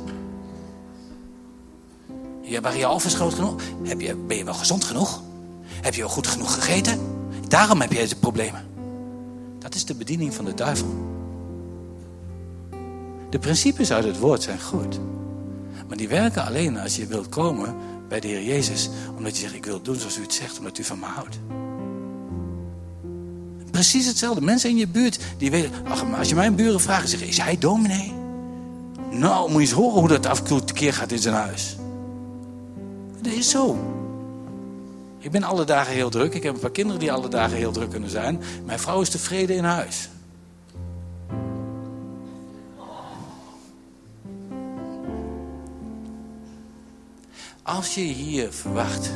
Ja, waren je alvast groot genoeg? Heb je, ben je wel gezond genoeg? Heb je wel goed genoeg gegeten? Daarom heb je deze problemen. Dat is de bediening van de duivel. De principes uit het woord zijn goed. Maar die werken alleen als je wilt komen bij de Heer Jezus. Omdat je zegt, ik wil doen zoals u het zegt, omdat u van me houdt. Precies hetzelfde. Mensen in je buurt, die weten... Ach, maar als je mijn buren vraagt, zeggen, is hij dominee? Nou, moet je eens horen hoe dat af en toe tekeer gaat in zijn huis. Dat is zo. Ik ben alle dagen heel druk. Ik heb een paar kinderen die alle dagen heel druk kunnen zijn. Mijn vrouw is tevreden in huis. Als je hier verwacht,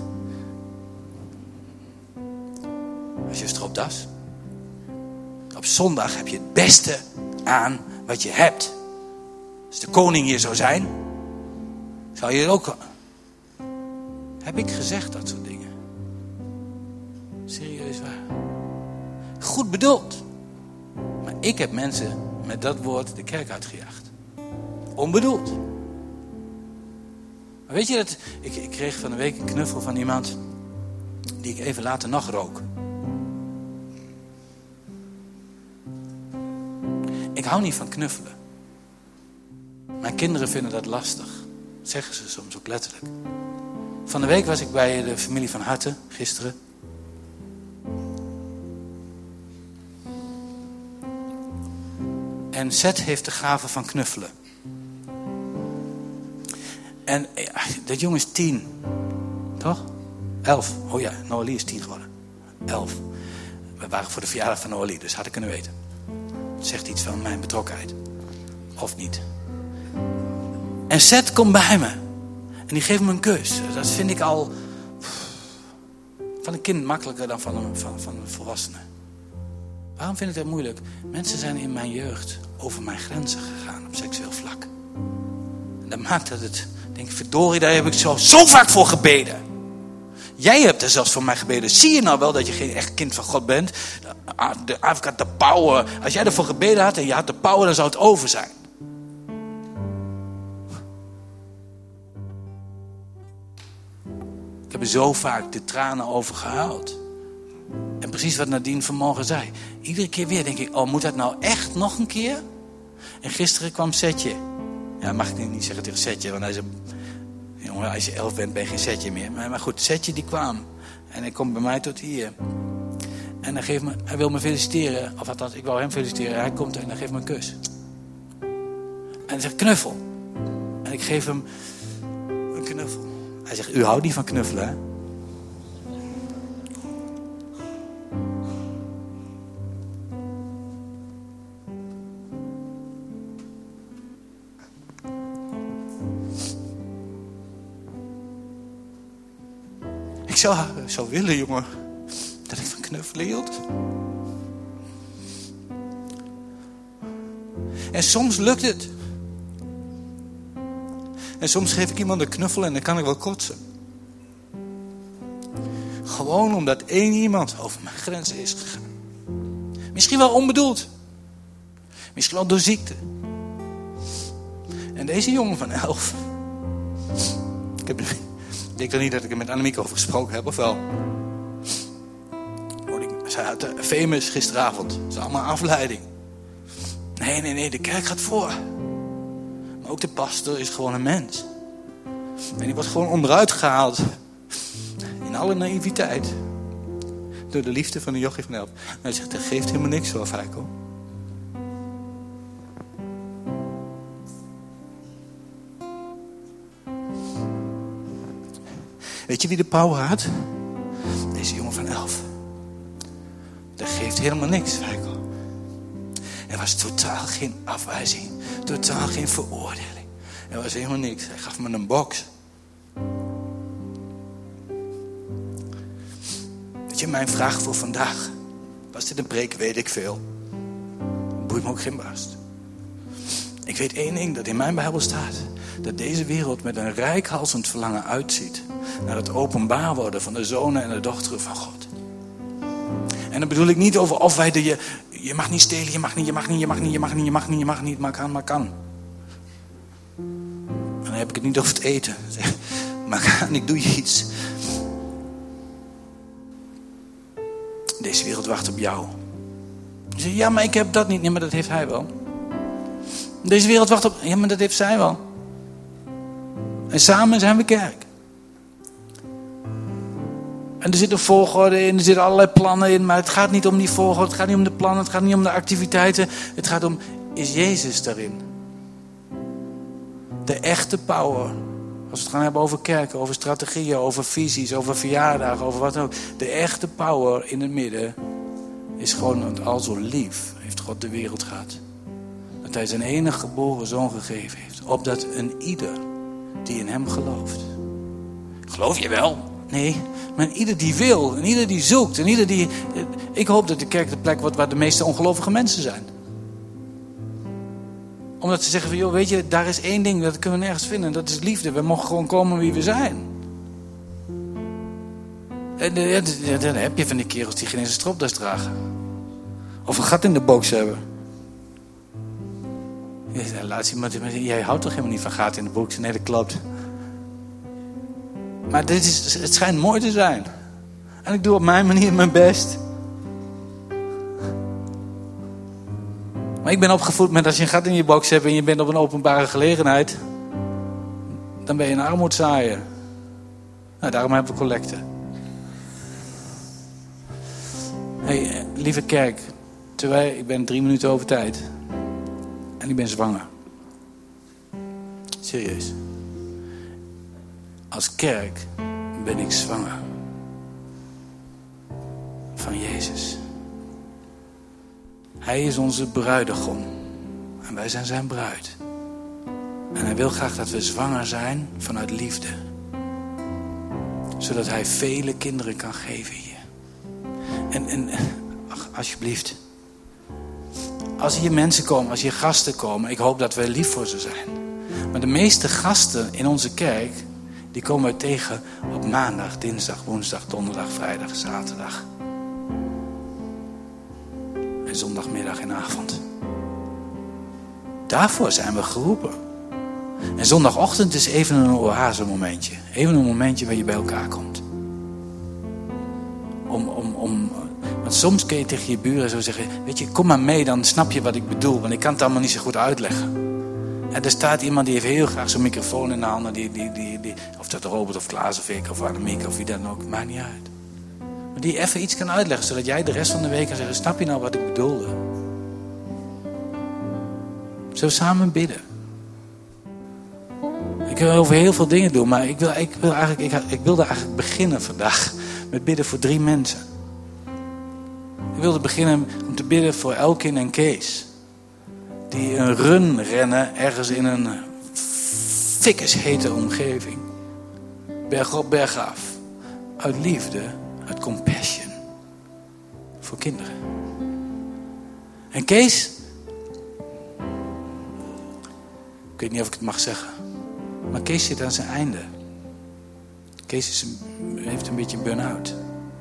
als je stropdas, op zondag heb je het beste aan wat je hebt. Als de koning hier zou zijn, zou je het ook... Heb ik gezegd dat soort dingen? Serieus waar. Goed bedoeld. Maar ik heb mensen met dat woord de kerk uitgejaagd. Onbedoeld. Maar weet je dat... Ik, ik kreeg van de week een knuffel van iemand die ik even later nog rook. Ik hou niet van knuffelen. Mijn kinderen vinden dat lastig. Dat zeggen ze soms ook letterlijk. Van de week was ik bij de familie van Harten, gisteren. En Seth heeft de gave van knuffelen. En ja, dat jongen is tien. Toch? Elf. Oh ja, Noalie is tien geworden. Elf. We waren voor de verjaardag van Noalie, dus had ik kunnen weten. Het zegt iets van mijn betrokkenheid. Of niet. En Seth komt bij me. En die geeft me een kus. Dat vind ik al van een kind makkelijker dan van een, van, van een volwassene. Waarom vind ik dat moeilijk? Mensen zijn in mijn jeugd over mijn grenzen gegaan op seksueel vlak. En dat maakt dat het, denk ik, verdorie, daar heb ik zo, zo vaak voor gebeden. Jij hebt er zelfs voor mij gebeden. Zie je nou wel dat je geen echt kind van God bent? De, I've got the power. Als jij ervoor gebeden had en je had de power, dan zou het over zijn. Ik heb er zo vaak de tranen over gehuild. En precies wat Nadine vanmorgen zei. Iedere keer weer denk ik, oh, moet dat nou echt nog een keer? En gisteren kwam Setje. Ja, mag ik niet zeggen tegen Setje, want hij is een... Jongen, als je elf bent, ben je geen Setje meer. Maar, maar goed, Setje die kwam. En hij komt bij mij tot hier. En hij, geeft me, hij wil me feliciteren. Of althans, ik wou hem feliciteren. Hij komt en hij geeft me een kus. En hij zegt knuffel. En ik geef hem een knuffel. Hij zegt, u houdt niet van knuffelen, hè? Ik zou, zou willen, jongen, dat ik van knuffelen hield. En soms lukt het. En soms geef ik iemand een knuffel en dan kan ik wel kotsen. Gewoon omdat één iemand over mijn grenzen is gegaan. Misschien wel onbedoeld. Misschien wel door ziekte. En deze jongen van elf. Ik, heb, ik denk dan niet dat ik er met Annemiek over gesproken heb, of wel? Zij had de famous gisteravond. Dat is allemaal afleiding. Nee, nee, nee, de kerk gaat voor. Maar ook de pastor is gewoon een mens. En die wordt gewoon onderuit gehaald. In alle naïviteit. Door de liefde van de jochie van elf. En hij zegt, dat geeft helemaal niks hoor, Feiko. Weet je wie de power had? Deze jongen van elf. Dat geeft helemaal niks, Feiko. Er was totaal geen afwijzing. Totaal geen veroordeling. Er was helemaal niks. Hij gaf me een box. Weet je, mijn vraag voor vandaag. Was dit een preek, weet ik veel. Boeit me ook geen barst. Ik weet één ding, dat in mijn Bijbel staat. Dat deze wereld met een reikhalzend verlangen uitziet. Naar het openbaar worden van de zonen en de dochteren van God. En dan bedoel ik niet over of wij de... Je, je mag niet stelen, je mag niet, je mag niet, je mag niet, je mag niet, je mag niet, je mag niet, maar kan, maar kan. En dan heb ik het niet over het eten. Maar kan, ik doe je iets. Deze wereld wacht op jou. Je zegt, ja, maar ik heb dat niet. Nee, maar dat heeft hij wel. Deze wereld wacht op... Ja, maar dat heeft zij wel. En samen zijn we kerk. En er zit een volgorde in, er zitten allerlei plannen in. Maar het gaat niet om die volgorde, het gaat niet om de plannen, het gaat niet om de activiteiten. Het gaat om, is Jezus daarin? De echte power. Als we het gaan hebben over kerken, over strategieën, over visies, over verjaardagen, over wat ook. De echte power in het midden is gewoon, want al zo lief heeft God de wereld gehad. Dat hij zijn enige geboren zoon gegeven heeft. Opdat een ieder die in hem gelooft. Geloof je wel? Nee, maar ieder die wil, en ieder die zoekt, en ieder die... Ik hoop dat de kerk de plek wordt waar de meeste ongelovige mensen zijn. Omdat ze zeggen van, joh, weet je, daar is één ding, dat kunnen we nergens vinden. Dat is liefde. We mogen gewoon komen wie we zijn. En dan heb je van die kerels die geen eens een stropdas dragen. Of een gat in de box hebben. Ja, laat iemand, jij houdt toch helemaal niet van gaten in de box? Nee, dat klopt. Maar dit is, het schijnt mooi te zijn. En ik doe op mijn manier mijn best. Maar ik ben opgevoed met als je een gat in je box hebt en je bent op een openbare gelegenheid, dan ben je een armoedzaaier. Nou, daarom hebben we collecte. Hey, lieve kerk, terwijl ik ben drie minuten over tijd. En ik ben zwanger. Serieus. Als kerk ben ik zwanger. Van Jezus. Hij is onze bruidegom. En wij zijn zijn bruid. En hij wil graag dat we zwanger zijn vanuit liefde. Zodat hij vele kinderen kan geven hier. En, en ach, alsjeblieft. Als hier mensen komen, als hier gasten komen, ik hoop dat we lief voor ze zijn. Maar de meeste gasten in onze kerk, die komen we tegen op maandag, dinsdag, woensdag, donderdag, vrijdag, zaterdag. En zondagmiddag en avond. Daarvoor zijn we geroepen. En zondagochtend is even een oase momentje. Even een momentje waar je bij elkaar komt. Om, om, om, want soms kun je tegen je buren zo zeggen, weet je, kom maar mee, dan snap je wat ik bedoel. Want ik kan het allemaal niet zo goed uitleggen. En er staat iemand die heeft heel graag zo'n microfoon in de handen. Die, die, die, die, of dat Robert of Klaas of ik of Annemiek of wie dan ook. Maakt niet uit. Maar die even iets kan uitleggen. Zodat jij de rest van de week kan zeggen, snap je nou wat ik bedoelde? Zullen we samen bidden? Ik wil over heel veel dingen doen. Maar ik, wil, ik, wil eigenlijk, ik, ik wilde eigenlijk beginnen vandaag. Met bidden voor drie mensen. Ik wilde beginnen om te bidden voor Elkin en Kees. Die een run rennen ergens in een fikkeshete omgeving. Berg op, berg af. Uit liefde, uit compassion. Voor kinderen. En Kees... Ik weet niet of ik het mag zeggen. Maar Kees zit aan zijn einde. Kees is een, heeft een beetje een burn-out.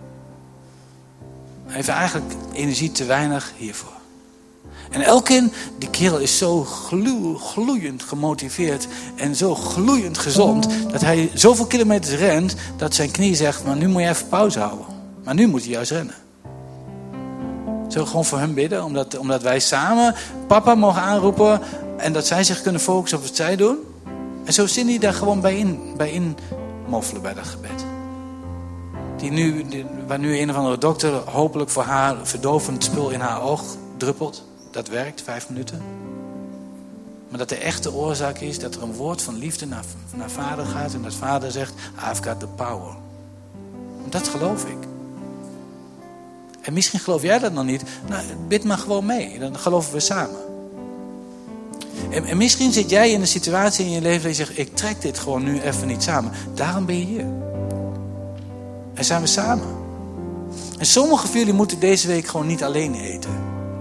Hij heeft eigenlijk energie te weinig hiervoor. En Elkin, die kerel is zo gloe, gloeiend gemotiveerd en zo gloeiend gezond, dat hij zoveel kilometers rent, dat zijn knie zegt, maar nu moet je even pauze houden. Maar nu moet hij juist rennen. Zullen we gewoon voor hem bidden, omdat, omdat wij samen papa mogen aanroepen en dat zij zich kunnen focussen op wat zij doen. En zo zit hij daar gewoon bij in, bij in moffelen bij dat gebed. Die nu, die, waar nu een of andere dokter hopelijk voor haar verdovend spul in haar oog druppelt. Dat werkt, vijf minuten. Maar dat de echte oorzaak is dat er een woord van liefde naar, naar vader gaat. En dat vader zegt, I've got the power. Dat geloof ik. En misschien geloof jij dat nog niet. Nou, bid maar gewoon mee. Dan geloven we samen. En, en misschien zit jij in een situatie in je leven dat je zegt, ik trek dit gewoon nu even niet samen. Daarom ben je hier. En zijn we samen. En sommigen van jullie moeten deze week gewoon niet alleen eten.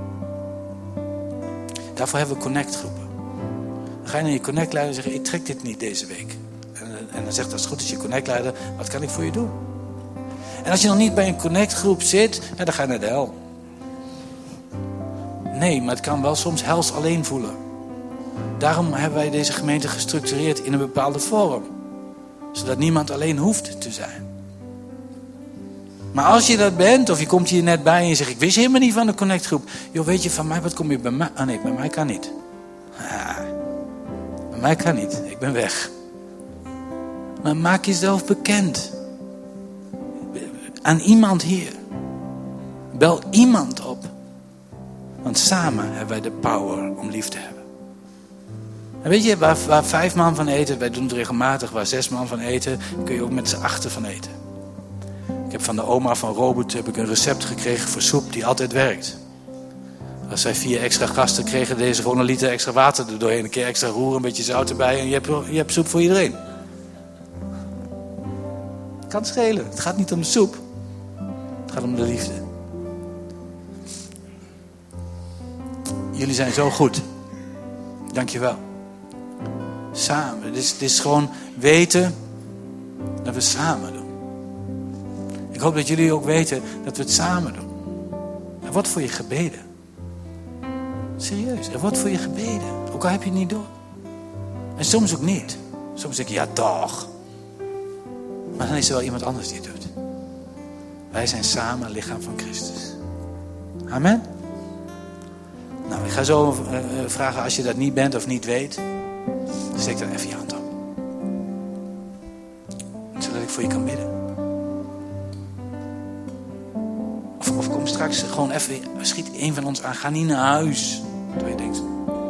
Daarvoor hebben we connectgroepen. Dan ga je naar je connectleider en zeggen, ik trek dit niet deze week. En, en dan zegt, dat is goed, als je connectleider, wat kan ik voor je doen? En als je nog niet bij een connectgroep zit, ja, dan ga je naar de hel. Nee, maar het kan wel soms hels alleen voelen. Daarom hebben wij deze gemeente gestructureerd in een bepaalde vorm. Zodat niemand alleen hoeft te zijn. Maar als je dat bent, of je komt hier net bij en je zegt, ik wist helemaal niet van de connectgroep. Joh, weet je van mij, wat kom je bij mij? Ah nee, bij mij kan niet. Ah, bij mij kan niet, ik ben weg. Maar maak jezelf bekend. Aan iemand hier. Bel iemand op. Want samen hebben wij de power om lief te hebben. En weet je, waar, waar vijf man van eten, wij doen het regelmatig, waar zes man van eten, kun je ook met z'n achten van eten. Ik heb van de oma van Robert heb ik een recept gekregen voor soep die altijd werkt. Als zij vier extra gasten kregen, deze gewoon een liter extra water er doorheen. Een keer extra roer, een beetje zout erbij en je hebt, je hebt soep voor iedereen. Het kan schelen. Het gaat niet om de soep. Het gaat om de liefde. Jullie zijn zo goed. Dankjewel. Samen. Dit is, dit is gewoon weten dat we samen doen. Ik hoop dat jullie ook weten dat we het samen doen. Er wordt voor je gebeden. Serieus, er wordt voor je gebeden. Ook al heb je het niet door. En soms ook niet. Soms denk je, ja toch. Maar dan is er wel iemand anders die het doet. Wij zijn samen het lichaam van Christus. Amen. Nou, ik ga zo uh, vragen als je dat niet bent of niet weet. Steek dan even je hand op. Zodat ik voor je kan bidden. Of, of kom straks gewoon even, schiet een van ons aan. Ga niet naar huis. Terwijl je denkt.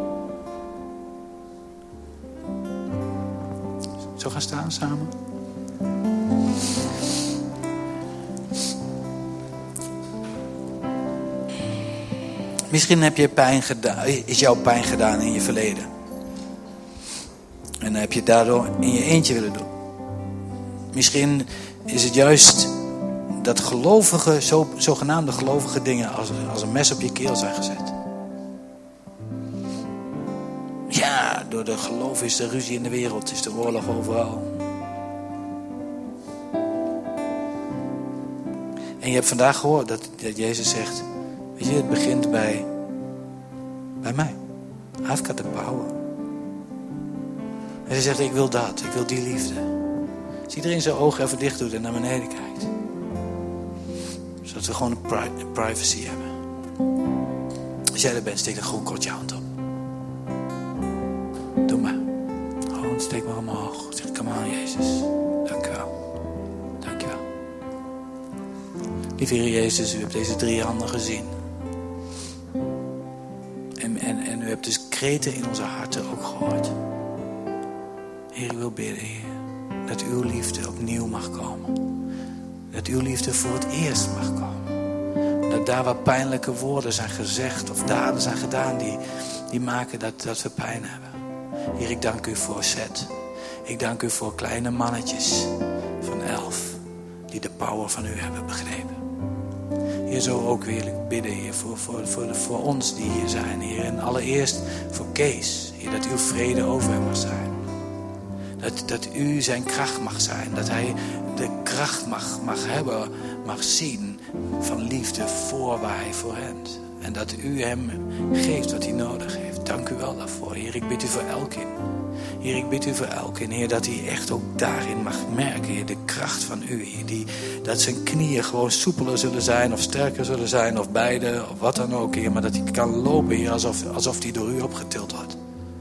Zo gaan staan samen. Misschien heb je pijn gedaan, is jouw pijn gedaan in je verleden. En dan heb je het daardoor in je eentje willen doen. Misschien is het juist dat gelovige, zo, zogenaamde gelovige dingen als, als een mes op je keel zijn gezet. Ja, door de geloof is er ruzie in de wereld, is de oorlog overal. En je hebt vandaag gehoord dat, dat Jezus zegt, weet je, het begint bij, bij mij. I've got the power. En hij zegt, ik wil dat, ik wil die liefde. Als iedereen zijn ogen even dicht doet en naar beneden kijkt. Zodat we gewoon een, pri- een privacy hebben. Als jij er bent, steek dan gewoon kort je hand op. Doe maar. Gewoon steek maar omhoog. Zeg, kom aan Jezus. Dank u wel. Dank u wel. Lieve Heer Jezus, u hebt deze drie handen gezien. En, en, en u hebt dus kreten in onze harten ook gehoord. Heer, ik wil bidden, Heer, dat uw liefde opnieuw mag komen. Dat uw liefde voor het eerst mag komen. Dat daar waar pijnlijke woorden zijn gezegd of daden zijn gedaan die, die maken dat, dat we pijn hebben. Heer, ik dank u voor Seth. Ik dank u voor kleine mannetjes van elf die de power van u hebben begrepen. Heer, zo ook wil ik bidden, Heer, voor, voor, voor, voor ons die hier zijn, Heer. En allereerst voor Kees, Heer, dat uw vrede over hem mag zijn. Dat, dat u zijn kracht mag zijn. Dat hij de kracht mag, mag hebben, mag zien van liefde voor waar hij voor rent. En dat u hem geeft wat hij nodig heeft. Dank u wel daarvoor, Heer. Ik bid u voor elkeen. Heer, ik bid u voor elkeen, Heer, dat hij echt ook daarin mag merken, Heer, de kracht van u, Heer. Die, dat zijn knieën gewoon soepeler zullen zijn of sterker zullen zijn of beide of wat dan ook, Heer. Maar dat hij kan lopen, Heer, alsof, alsof hij door u opgetild wordt.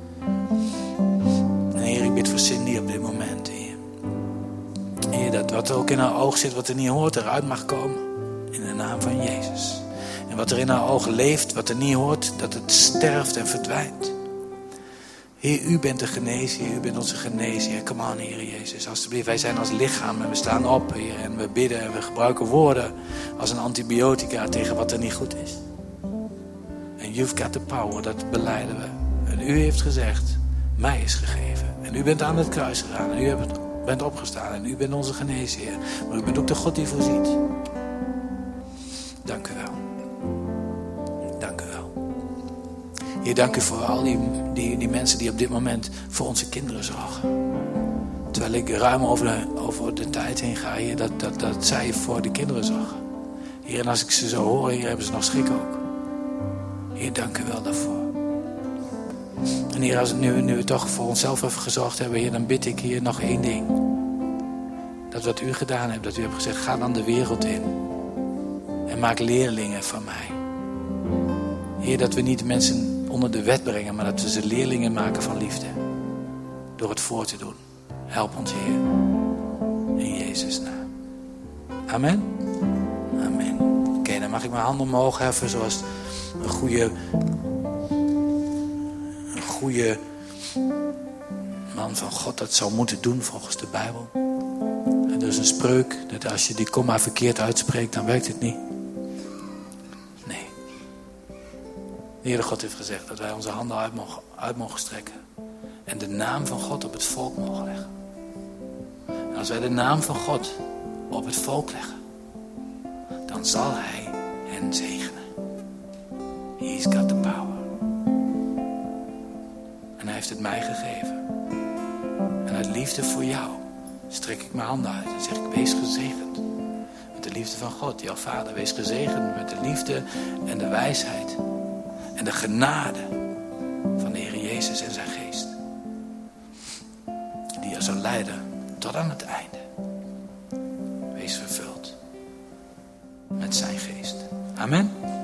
En Heer, ik bid voor Cindy op dit moment, Heer. Heer, dat wat er ook in haar oog zit, wat er niet hoort, eruit mag komen. In de naam van Jezus. En wat er in haar oog leeft, wat er niet hoort, dat het sterft en verdwijnt. Heer, u bent de geneesheer, u bent onze geneesheer. Come on, Heer Jezus, alstublieft. Wij zijn als lichaam en we staan op, Heer. En we bidden en we gebruiken woorden als een antibiotica tegen wat er niet goed is. En you've got the power, dat belijden we. En u heeft gezegd, mij is gegeven. En u bent aan het kruis gegaan en u bent opgestaan. En u bent onze geneesheer. Maar u bent ook de God die voorziet. Dank u wel. Dank u wel. Heer, dank u voor al die, die, die mensen die op dit moment voor onze kinderen zorgen. Terwijl ik ruim over de, over de tijd heen ga, Heer, dat, dat, dat zij voor de kinderen zorgen. Heer, en als ik ze zo hoor, Heer, hebben ze nog schrik ook. Heer, dank u wel daarvoor. En Heer, als nu, nu we toch voor onszelf even gezorgd hebben, Heer, dan bid ik hier nog één ding. Dat wat u gedaan hebt, dat u hebt gezegd, ga dan de wereld in. En maak leerlingen van mij. Heer, dat we niet de mensen onder de wet brengen, maar dat we ze leerlingen maken van liefde. Door het voor te doen. Help ons, Heer. In Jezus' naam. Amen. Amen. Oké, okay, dan mag ik mijn handen omhoog heffen zoals een goede, een goede man van God dat zou moeten doen volgens de Bijbel. En er is een spreuk dat als je die komma verkeerd uitspreekt, dan werkt het niet. Nee. De Heere God heeft gezegd dat wij onze handen uit mogen, uit mogen strekken. En de naam van God op het volk mogen leggen. En als wij de naam van God op het volk leggen, dan zal Hij hen zegenen. He's got the power. En Hij heeft het mij gegeven. En uit liefde voor jou strek ik mijn handen uit en zeg ik, wees gezegend. Met de liefde van God, jouw Vader, wees gezegend met de liefde en de wijsheid. En de genade van de Heer Jezus en zijn geest. Die je zal leiden tot aan het einde. Wees vervuld met zijn geest. Amen.